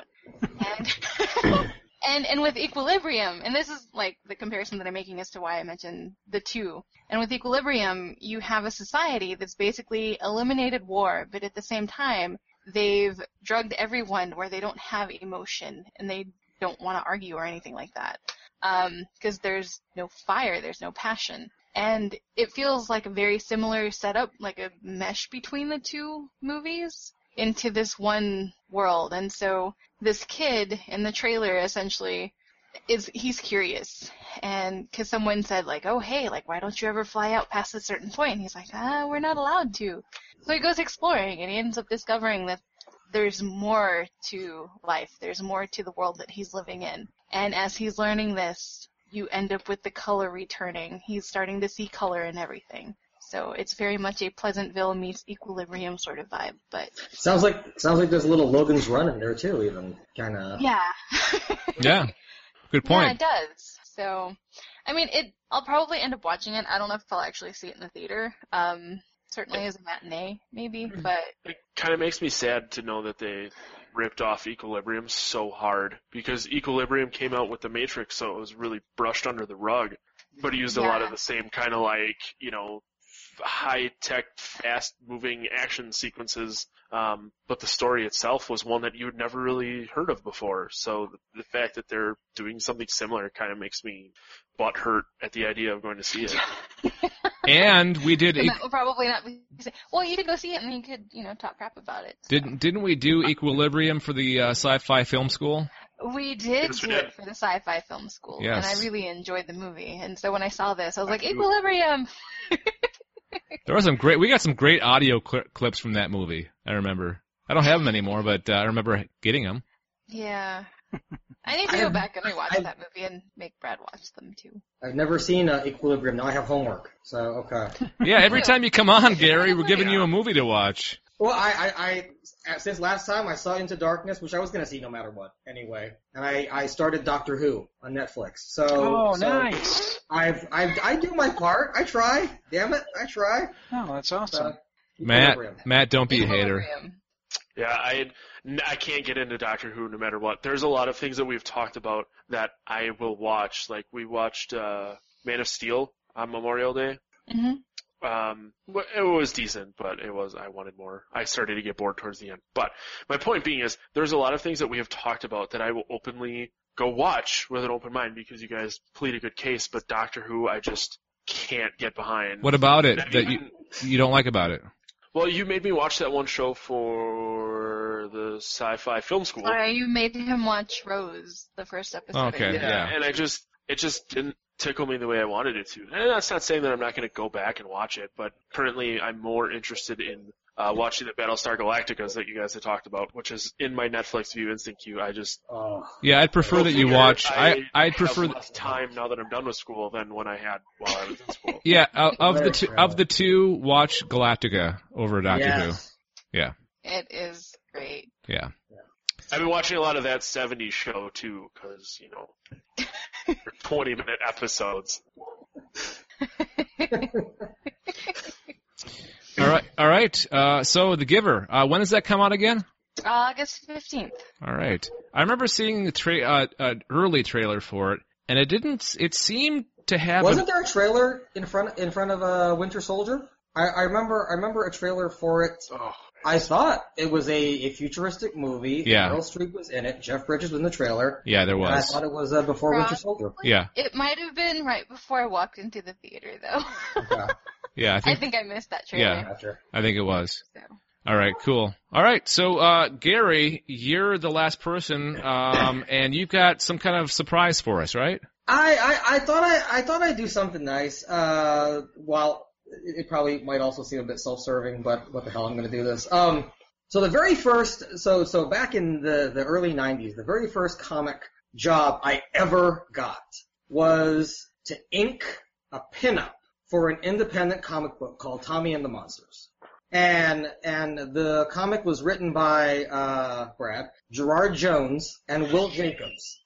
And with Equilibrium, and this is like the comparison that I'm making as to why I mentioned the two. And with Equilibrium, you have a society that's basically eliminated war, but at the same time, they've drugged everyone where they don't have emotion and they don't want to argue or anything like that. Because there's no fire, there's no passion. And it feels like a very similar setup, like a mesh between the two movies into this one world. And so this kid in the trailer essentially he's curious. And because someone said like, oh, hey, like, why don't you ever fly out past a certain point? And he's like, we're not allowed to. So he goes exploring and he ends up discovering that there's more to life. There's more to the world that he's living in. And as he's learning this, you end up with the color returning. He's starting to see color in everything. So it's very much a Pleasantville meets Equilibrium sort of vibe. But sounds like there's a little Logan's Run in there too, even kind of. Yeah. Yeah. Good point. Yeah, it does. So, I mean, I'll probably end up watching it. I don't know if I'll actually see it in the theater. Certainly as a matinee, maybe, but it kind of makes me sad to know that they ripped off Equilibrium so hard, because Equilibrium came out with The Matrix, so it was really brushed under the rug, but it used a lot of the same kind of like, high-tech, fast-moving action sequences, but the story itself was one that you had never really heard of before, so the fact that they're doing something similar kind of makes me butthurt at the idea of going to see it. And we did. That will probably not be. Well, you could go see it and you could, talk crap about it. So. Didn't we do Equilibrium for the Sci-Fi Film School? We did do it for the Sci-Fi Film School, yes. And I really enjoyed the movie. And so when I saw this, I was like, Equilibrium. We got some great audio clips from that movie. I remember. I don't have them anymore, but I remember getting them. Yeah. I need to go back and rewatch that movie and make Brad watch them too. I've never seen Equilibrium. Now I have homework, so okay. Yeah, every time you come on, Gary, we're giving you a movie to watch. Well, I since last time I saw Into Darkness, which I was going to see no matter what anyway, and I started Doctor Who on Netflix. So nice. I do my part. I try. Damn it, I try. Oh, that's awesome. Matt, don't be a hater. Yeah, I can't get into Doctor Who no matter what. There's a lot of things that we've talked about that I will watch. Like, we watched Man of Steel on Memorial Day. Mm-hmm. It was decent, but I wanted more. I started to get bored towards the end. But my point being is, there's a lot of things that we have talked about that I will openly go watch with an open mind because you guys plead a good case, but Doctor Who, I just can't get behind. What about it that you don't like about it? Well, you made me watch that one show for the Sci-Fi Film School. You made him watch Rose, the first episode. Okay, yeah. And it just didn't tickle me the way I wanted it to. And that's not saying that I'm not going to go back and watch it, but currently I'm more interested in watching the Battlestar Galacticas that you guys have talked about, which is in my Netflix View Instant Queue. Yeah, I'd prefer that you watch. I'd prefer less time now that I'm done with school than when I had while I was in school. Yeah, of the two, watch Galactica over Doctor Who. Yeah. It is great. Yeah. I've been watching a lot of that 70s show, too, because, you know, they're 20-minute episodes. All right. So The Giver, when does that come out again? August 15th. All right. I remember seeing an early trailer for it, and it seemed to have. Wasn't there a trailer in front of Winter Soldier? I remember a trailer for it. Oh. I thought it was a futuristic movie. Yeah. Meryl Streep was in it. Jeff Bridges was in the trailer. Yeah, there was. And I thought it was before Winter Soldier. Yeah. It might have been right before I walked into the theater, though. Okay. Yeah, I think I missed that trailer. Yeah, Gotcha. I think it was. So. All right, cool. All right, so Gary, you're the last person, and you've got some kind of surprise for us, right? I thought I'd do something nice. Well, it probably might also seem a bit self-serving, but what the hell, I'm going to do this. So the very first, so back in the early 90s, the very first comic job I ever got was to ink a pinup for an independent comic book called Tommy and the Monsters. And the comic was written by, Brad, Gerard Jones and Will Jacobs.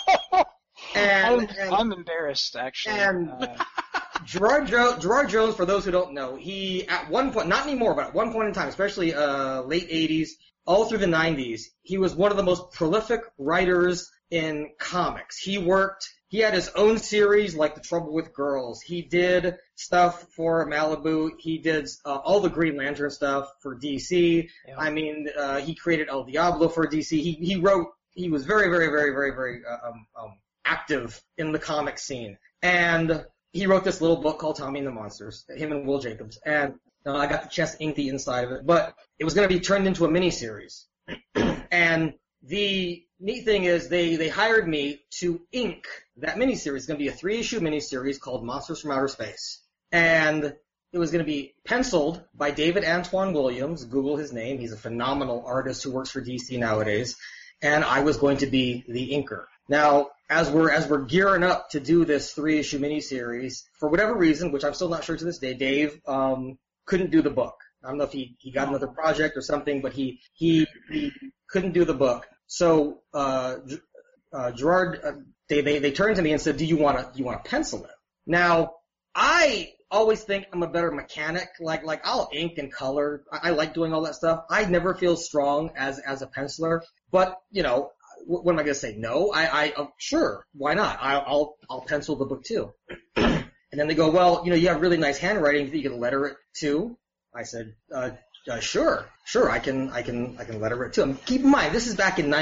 I'm embarrassed, actually. And Gerard Jones, for those who don't know, he, at one point, not anymore, but at one point in time, especially late 80s, all through the 90s, he was one of the most prolific writers in comics. He had his own series like The Trouble with Girls. He did stuff for Malibu. He did all the Green Lantern stuff for DC. Yeah. I mean, he created El Diablo for DC. He was very, very, very, very, very active in the comic scene. And he wrote this little book called Tommy and the Monsters, him and Will Jacobs. And I got the chance to ink the inside of it. But it was going to be turned into a miniseries. And the neat thing is they hired me to ink that miniseries. It's going to be a 3-issue miniseries called Monsters from Outer Space. And it was going to be penciled by David Antoine Williams. Google his name. He's a phenomenal artist who works for DC nowadays. And I was going to be the inker. Now, as we're gearing up to do this 3-issue miniseries, for whatever reason, which I'm still not sure to this day, Dave couldn't do the book. I don't know if he got another project or something, but he couldn't do the book. So Gerard, they turned to me and said, "Do you want to pencil it?" Now, I always think I'm a better mechanic. Like I'll ink and color. I like doing all that stuff. I never feel strong as a penciler. But you know, what am I going to say? No, sure, why not? I'll pencil the book too. And then they go, well, you know, you have really nice handwriting. You can letter it too. I said, sure, I can letter it too. And keep in mind, this is back in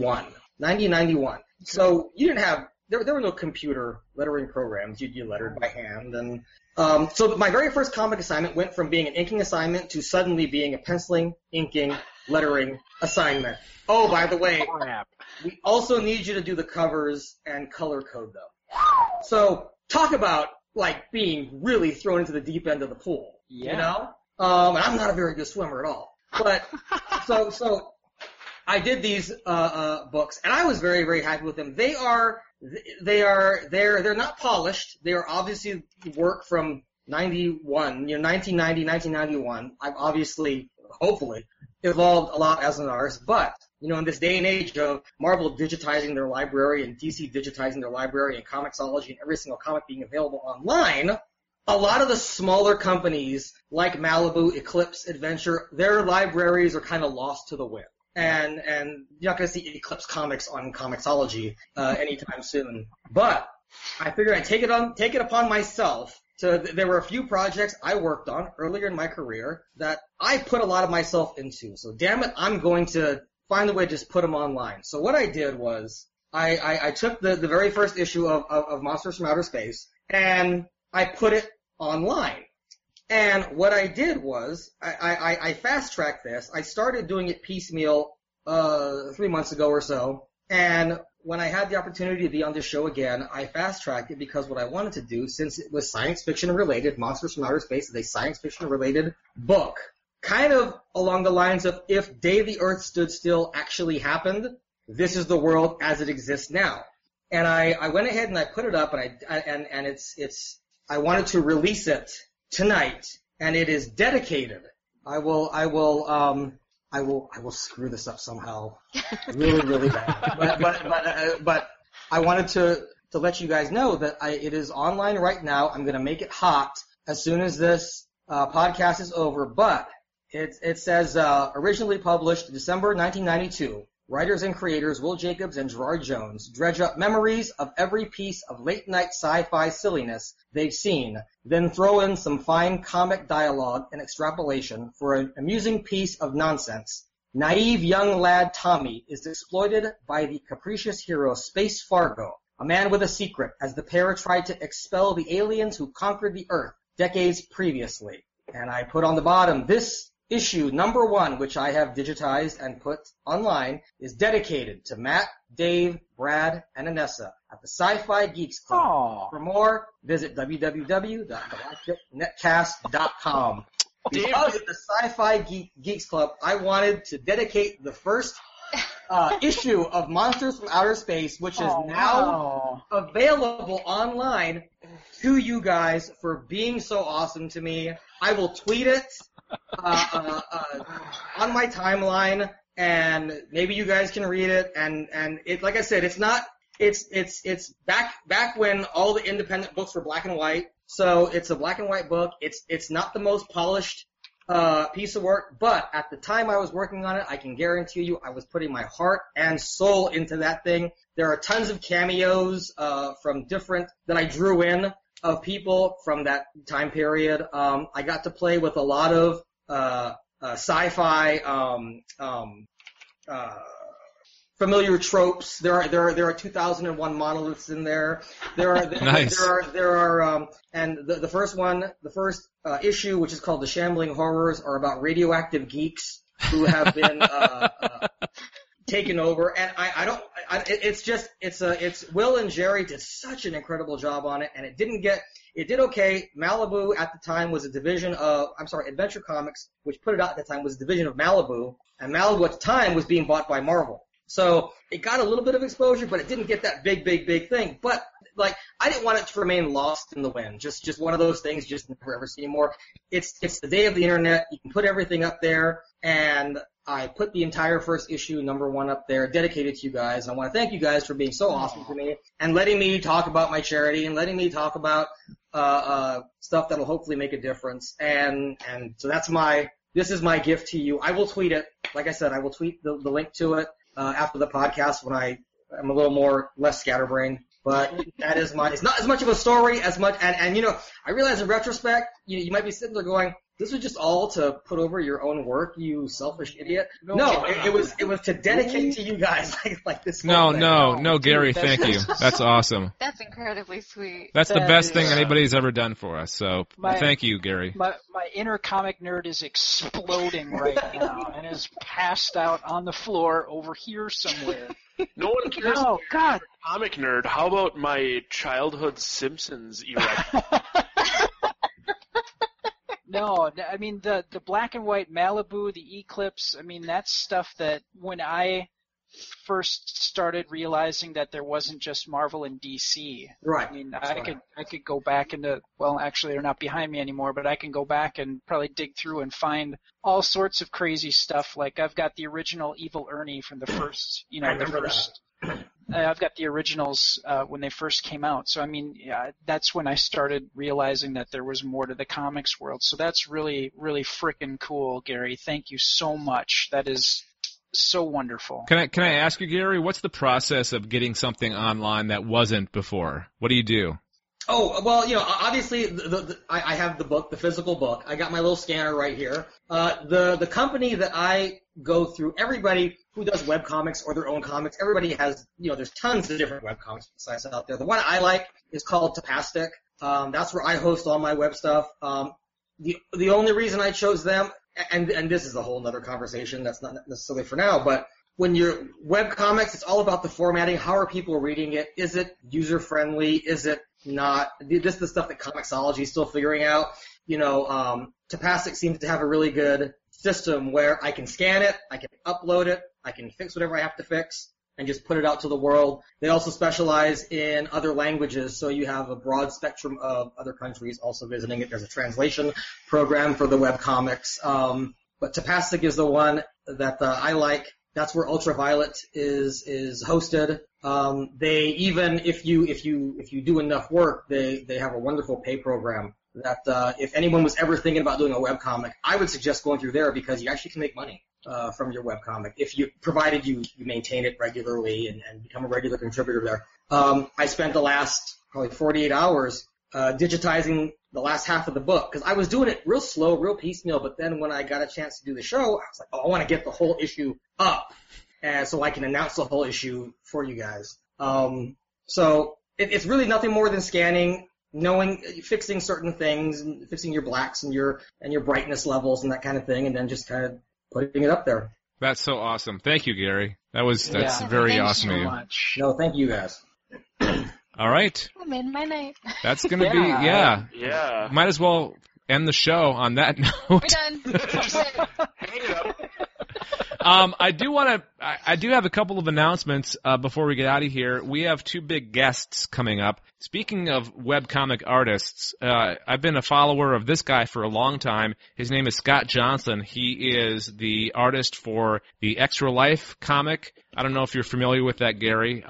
1991. So you didn't have, there were no computer lettering programs. You lettered by hand. And, so my very first comic assignment went from being an inking assignment to suddenly being a penciling, inking, lettering assignment. Oh, by the way, we also need you to do the covers and color code though. So talk about like being really thrown into the deep end of the pool. Yeah. You know? And I'm not a very good swimmer at all. But, so I did these, books, and I was very, very happy with them. They're not polished. They are obviously work from 1990, 1991. I've obviously, hopefully, evolved a lot as an artist, but, you know, in this day and age of Marvel digitizing their library and DC digitizing their library and Comixology and every single comic being available online, a lot of the smaller companies like Malibu, Eclipse, Adventure, their libraries are kind of lost to the wind. And you're not going to see Eclipse Comics on Comixology anytime soon. But I figured I'd take it upon myself. There were a few projects I worked on earlier in my career that I put a lot of myself into. So damn it, I'm going to find a way to just put them online. So what I did was I took the very first issue of Monsters from Outer Space and I put it online. And what I did was, I fast-tracked this. I started doing it piecemeal 3 months ago or so. And when I had the opportunity to be on this show again, I fast-tracked it because what I wanted to do, since it was science fiction-related, Monsters from Outer Space is a science fiction-related book, kind of along the lines of if Day the Earth Stood Still actually happened, this is the world as it exists now. And I went ahead and I put it up, and I wanted to release it tonight, and it is dedicated I will screw this up somehow, really, really bad. But I wanted to let you guys know that it is online right now. I'm going to make it hot as soon as this podcast is over. But it says originally published December 1992. Writers and creators Will Jacobs and Gerard Jones dredge up memories of every piece of late-night sci-fi silliness they've seen, then throw in some fine comic dialogue and extrapolation for an amusing piece of nonsense. Naive young lad Tommy is exploited by the capricious hero Space Fargo, a man with a secret, as the pair tried to expel the aliens who conquered the Earth decades previously. And I put on the bottom, this issue number 1, which I have digitized and put online, is dedicated to Matt, Dave, Brad, and Anessa at the Sci-Fi Geeks Club. Aww. For more, visit www.galacticnetcast.com. Because of the Sci-Fi Geeks Club, I wanted to dedicate the first issue of Monsters from Outer Space, which is now available online, to you guys for being so awesome to me. I will tweet it on my timeline, and maybe you guys can read it. And it, like I said, it's back when all the independent books were black and white. So it's a black and white book. It's not the most polished piece of work, but at the time I was working on it, I can guarantee you I was putting my heart and soul into that thing. There are tons of cameos from different that I drew in of people from that time period. I got to play with a lot of sci-fi familiar tropes. There are 2001 monoliths in there. Nice. And the first issue, which is called The Shambling Horrors, are about radioactive geeks who have been taken over. And it's Will and Jerry did such an incredible job on it, and it did okay. Malibu at the time was a division of, Adventure Comics, which put it out at the time, was a division of Malibu, and Malibu at the time was being bought by Marvel. So it got a little bit of exposure, but it didn't get that big thing. But I didn't want it to remain lost in the wind. Just one of those things, just never ever see anymore. It's the day of the internet. You can put everything up there, and I put the entire first issue, number 1, up there, dedicated to you guys. I want to thank you guys for being so awesome to me and letting me talk about my charity and letting me talk about stuff that'll hopefully make a difference. And so this is my gift to you. I will tweet it. Like I said, I will tweet the link to it after the podcast when I'm a little less scatterbrained. But that is it's not as much of a story as much, and I realize in retrospect, you might be sitting there going, this was just all to put over your own work, you selfish idiot. No, it was to dedicate to you guys like this. No, Gary, thank you. That's awesome. That's incredibly sweet. That's the best thing anybody's ever done for us. So thank you, Gary. My inner comic nerd is exploding right now and is passed out on the floor over here somewhere. No one cares about your comic nerd. How about my childhood Simpsons era? No, I mean, the black and white Malibu, the Eclipse, I mean, that's stuff that when I first started realizing that there wasn't just Marvel and DC. Right. I mean, I could go back into, well, actually they're not behind me anymore, but I can go back and probably dig through and find all sorts of crazy stuff. Like I've got the original Evil Ernie from the first, I've got the originals when they first came out. So, I mean, that's when I started realizing that there was more to the comics world. So that's really, really frickin' cool, Gary. Thank you so much. That is so wonderful. Can I ask you, Gary, what's the process of getting something online that wasn't before? What do you do? Oh, well, obviously, I have the book, the physical book. I got my little scanner right here. The company that I go through, everybody who does webcomics or their own comics, everybody has, there's tons of different webcomics sites out there. The one I like is called Tapastic. That's where I host all my web stuff. The only reason I chose them, and this is a whole other conversation that's not necessarily for now, but when you're webcomics, it's all about the formatting. How are people reading it? Is it user-friendly? Is it not? This is the stuff that Comixology is still figuring out. Tapastic seems to have a really good system where I can scan it, I can upload it, I can fix whatever I have to fix, and just put it out to the world. They also specialize in other languages, so you have a broad spectrum of other countries also visiting it. There's a translation program for the webcomics. But Tapastic is the one that I like. That's where Ultraviolet is hosted. They even, if you do enough work, they have a wonderful pay program that, if anyone was ever thinking about doing a webcomic, I would suggest going through there because you actually can make money, from your webcomic provided you maintain it regularly and become a regular contributor there. I spent the last probably 48 hours, digitizing the last half of the book because I was doing it real slow, real piecemeal, but then when I got a chance to do the show, I was like, oh, I want to get the whole issue up, and so I can announce the whole issue for you guys. So it's really nothing more than scanning, fixing certain things, fixing your blacks and your brightness levels and that kind of thing, and then just kind of putting it up there. That's so awesome. Thank you, Gary. That's very awesome of you. Much. No, thank you guys. All right. You made my night. That's going to be, Yeah. Might as well end the show on that note. We're done. Hang it up. I do have a couple of announcements before we get out of here. We have two big guests coming up. Speaking of webcomic artists, I've been a follower of this guy for a long time. His name is Scott Johnson. He is the artist for the Extra Life comic. I don't know if you're familiar with that, Gary.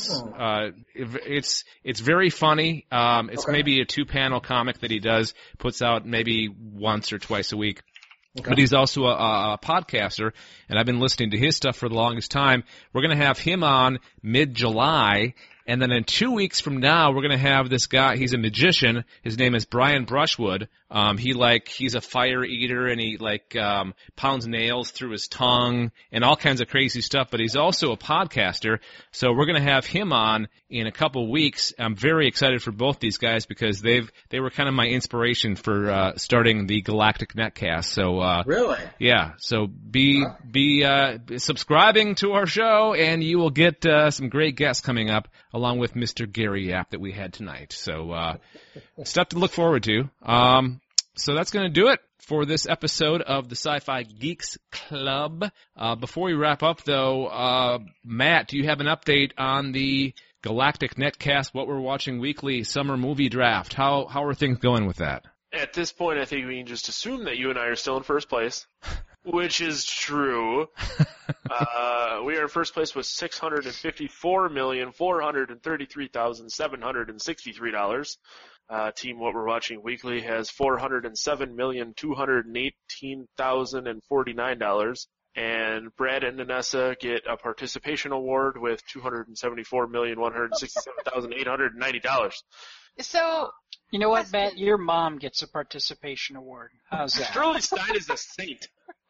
It's very funny. It's maybe a 2-panel comic that he puts out maybe once or twice a week. Okay. But he's also a podcaster, and I've been listening to his stuff for the longest time. We're going to have him on mid-July, and then in 2 weeks from now, we're going to have this guy. He's a magician. His name is Brian Brushwood. He's a fire eater, and he pounds nails through his tongue and all kinds of crazy stuff. But he's also a podcaster. So we're going to have him on in a couple weeks. I'm very excited for both these guys because they were kind of my inspiration for starting the Galactic Netcast. So really, yeah. So be subscribing to our show, and you will get some great guests coming up, along with Mr. Gary Yap that we had tonight. So stuff to look forward to. So that's going to do it for this episode of the Sci-Fi Geeks Club. Before we wrap up, though, Matt, do you have an update on the Galactic Netcast, What We're Watching Weekly Summer Movie Draft? How are things going with that? At this point, I think we can just assume that you and I are still in first place, which is true. We are in first place with $654,433,763. Team What We're Watching Weekly has $407,218,049. And Brad and Vanessa get a participation award with $274,167,890. So, you know what, Matt? Your mom gets a participation award. How's that? Shirley Stein is a saint.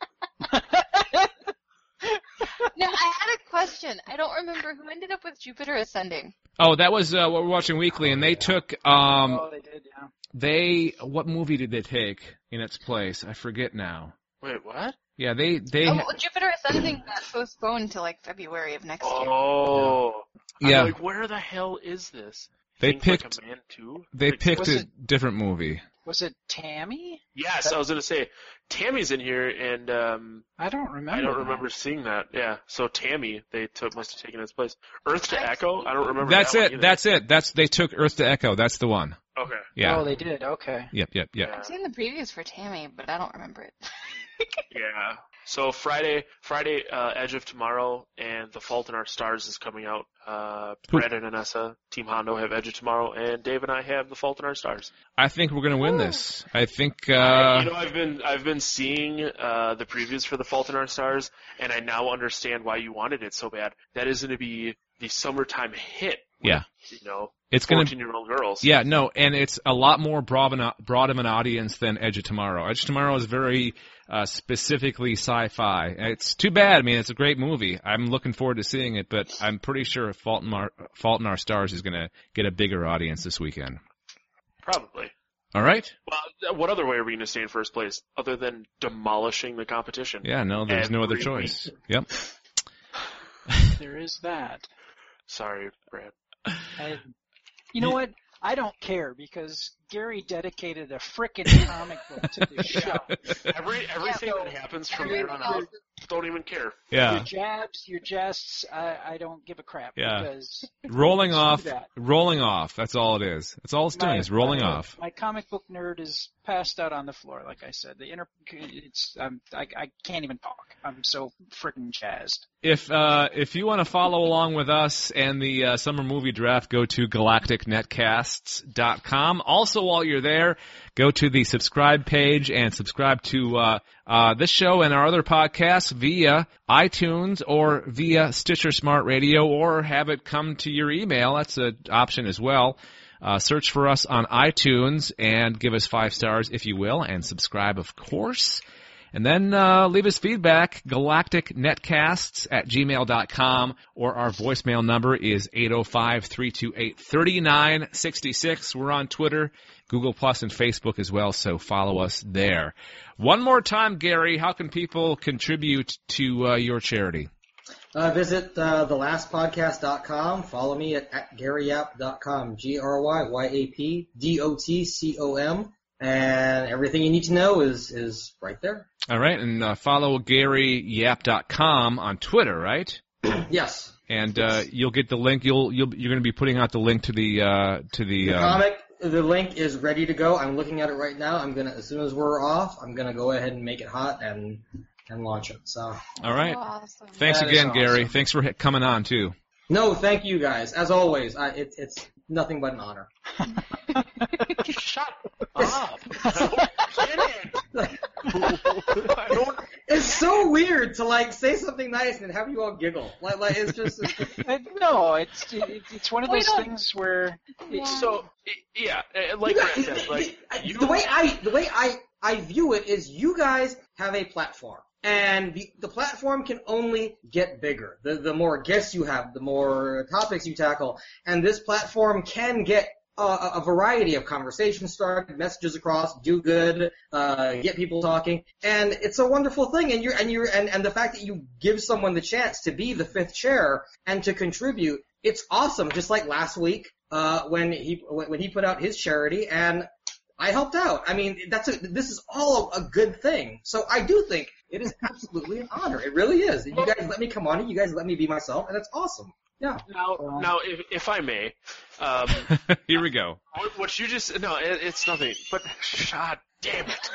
now I had a question. I don't remember who ended up with Jupiter Ascending. Oh, that was What We're Watching Weekly, and they took. Oh, they did, yeah. What movie did they take in its place? I forget now. Wait, what? Yeah, they. Jupiter Ascending got postponed to February of next year. Oh, yeah. I'm like, where the hell is this? They picked. Like a Man 2? They picked a different movie. Was it Tammy? Yes, I was going to say Tammy's in here, and I don't remember. I don't remember seeing that. Yeah, so Tammy must have taken its place. Earth to Echo, I don't remember. That's it. They took Earth to Echo. That's the one. Okay. Yeah. Oh, they did. Okay. Yep. I've seen the previews for Tammy, but I don't remember it. Yeah. So Friday, Edge of Tomorrow and The Fault in Our Stars is coming out. Brad and Anessa, Team Hondo have Edge of Tomorrow, and Dave and I have The Fault in Our Stars. I think we're going to win this. I think. I've been seeing the previews for The Fault in Our Stars, and I now understand why you wanted it so bad. That is going to be the summertime hit. With, it's 14-year-old girls. Yeah, no, and it's a lot more broad of an audience than Edge of Tomorrow. Edge of Tomorrow is very specifically sci-fi. It's too bad. I mean, it's a great movie. I'm looking forward to seeing it, but I'm pretty sure Fault in Our Stars is going to get a bigger audience this weekend. Probably. All right. Well, what other way are we going to stay in first place other than demolishing the competition? Yeah, no, there's no other choice. Yep. There is that. Sorry, Brad. You know what? I don't care because Gary dedicated a frickin' comic book to the show. Everything that happens from here on out. don't even care. Yeah. Your jabs, your jests, I don't give a crap. Yeah. Because Rolling off. that. Rolling off. That's all it is. That's all it's doing is rolling off. My comic book nerd is passed out on the floor, like I said. I can't even talk. I'm so freaking jazzed. If you want to follow along with us and the summer movie draft, go to galacticnetcasts.com. Also, while you're there, go to the subscribe page and subscribe to this show and our other podcasts via iTunes or via Stitcher Smart Radio, or have it come to your email. That's an option as well. Search for us on iTunes and give us 5 stars if you will, and subscribe, of course. And then leave us feedback, galacticnetcasts@gmail.com, or our voicemail number is 805-328-3966. We're on Twitter, Google Plus, and Facebook as well, so follow us there. One more time, Gary, how can people contribute to your charity? Visit thelastpodcast.com. Follow me at GaryYap.com, GaryYapDotcom. And everything you need to know is right there. All right, and follow GaryYap.com on Twitter, right? Yes. And you'll get the link. You're going to be putting out the link to the comic. The link is ready to go. I'm looking at it right now. As soon as we're off, I'm gonna go ahead and make it hot and launch it. So. All right. Awesome. Thanks again, Gary. Thanks for coming on too. No, thank you guys. As always, it's nothing but an honor. Shut up. It's so weird to say something nice and have you all giggle. Like it's just. No, it's one of those things where it's so like Brett said, the way I view it is you guys have a platform. And the platform can only get bigger. The more guests you have, the more topics you tackle. And this platform can get a variety of conversations started, messages across, do good, get people talking. And it's a wonderful thing. And the fact that you give someone the chance to be the 5th chair and to contribute, it's awesome. Just like last week, when he put out his charity, and I helped out. I mean, this is all a good thing. So I do think it is absolutely an honor. It really is. You guys let me come on it. You guys let me be myself, and it's awesome. Yeah. Now, if I may, here we go. What you just it's nothing. But God damn it.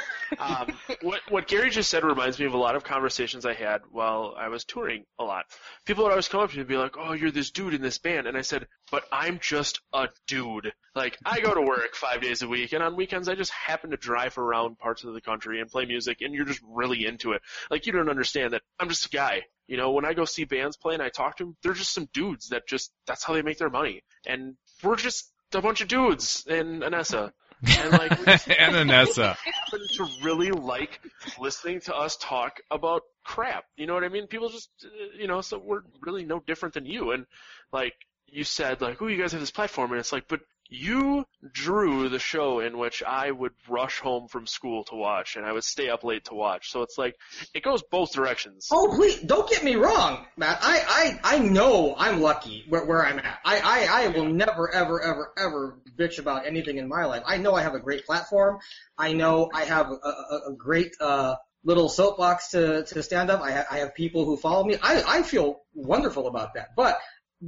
What Gary just said reminds me of a lot of conversations I had while I was touring a lot. People would always come up to me and be like, "Oh, you're this dude in this band," and I said, "But I'm just a dude. Like, I go to work 5 days a week, and on weekends I just happen to drive around parts of the country and play music, and you're just really into it. Like, you don't understand that I'm just a guy. You know, when I go see bands play and I talk to them, they're just some dudes that's how they make their money. And we're just a bunch of dudes in Anessa." And and Anessa. happen to really like listening to us talk about crap. You know what I mean? People just, so we're really no different than you. And you said oh, you guys have this platform, and it's but you drew the show in which I would rush home from school to watch, and I would stay up late to watch. So it's it goes both directions. Oh, please, don't get me wrong, Matt. I know I'm lucky where I'm at. I will never, ever, ever, ever bitch about anything in my life. I know I have a great platform. I know I have a great, little soapbox to stand up. I have people who follow me. I feel wonderful about that. But,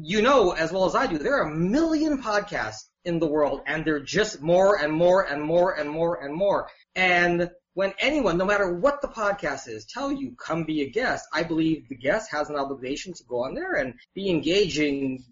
as well as I do, there are a million podcasts in the world, and they're just more and more and more and more and more. And when anyone, no matter what the podcast is, tell you, come be a guest, I believe the guest has an obligation to go on there and be engaging,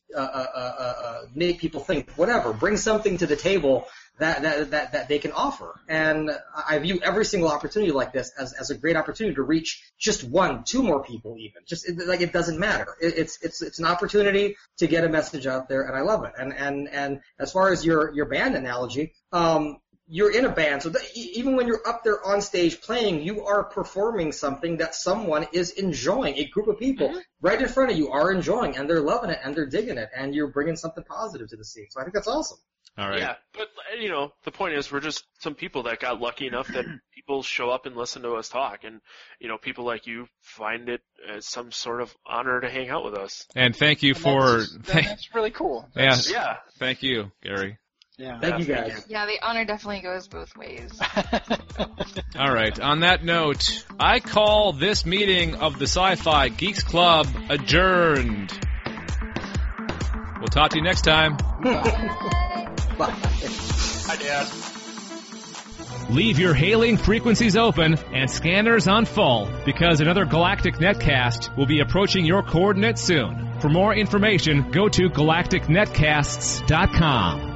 make people think, whatever, bring something to the table that they can offer. And I view every single opportunity like this as a great opportunity to reach just 1, 2 more people even. It doesn't matter. It's an opportunity to get a message out there, and I love it. And as far as your band analogy, you're in a band, so even when you're up there on stage playing, you are performing something that someone is enjoying. A group of people right in front of you are enjoying, and they're loving it, and they're digging it, and you're bringing something positive to the scene. So I think that's awesome. All right. Yeah, but, the point is we're just some people that got lucky enough that people show up and listen to us talk, and, people like you find it as some sort of honor to hang out with us. And thank you for... That's really cool. Yeah. Thank you, Gary. Yeah. Thank you guys. Yeah, the honor definitely goes both ways. All right, on that note, I call this meeting of the Sci-Fi Geeks Club adjourned. We'll talk to you next time. Bye. Hi, Dad. Leave your hailing frequencies open and scanners on full, because another Galactic Netcast will be approaching your coordinates soon. For more information, go to galacticnetcasts.com.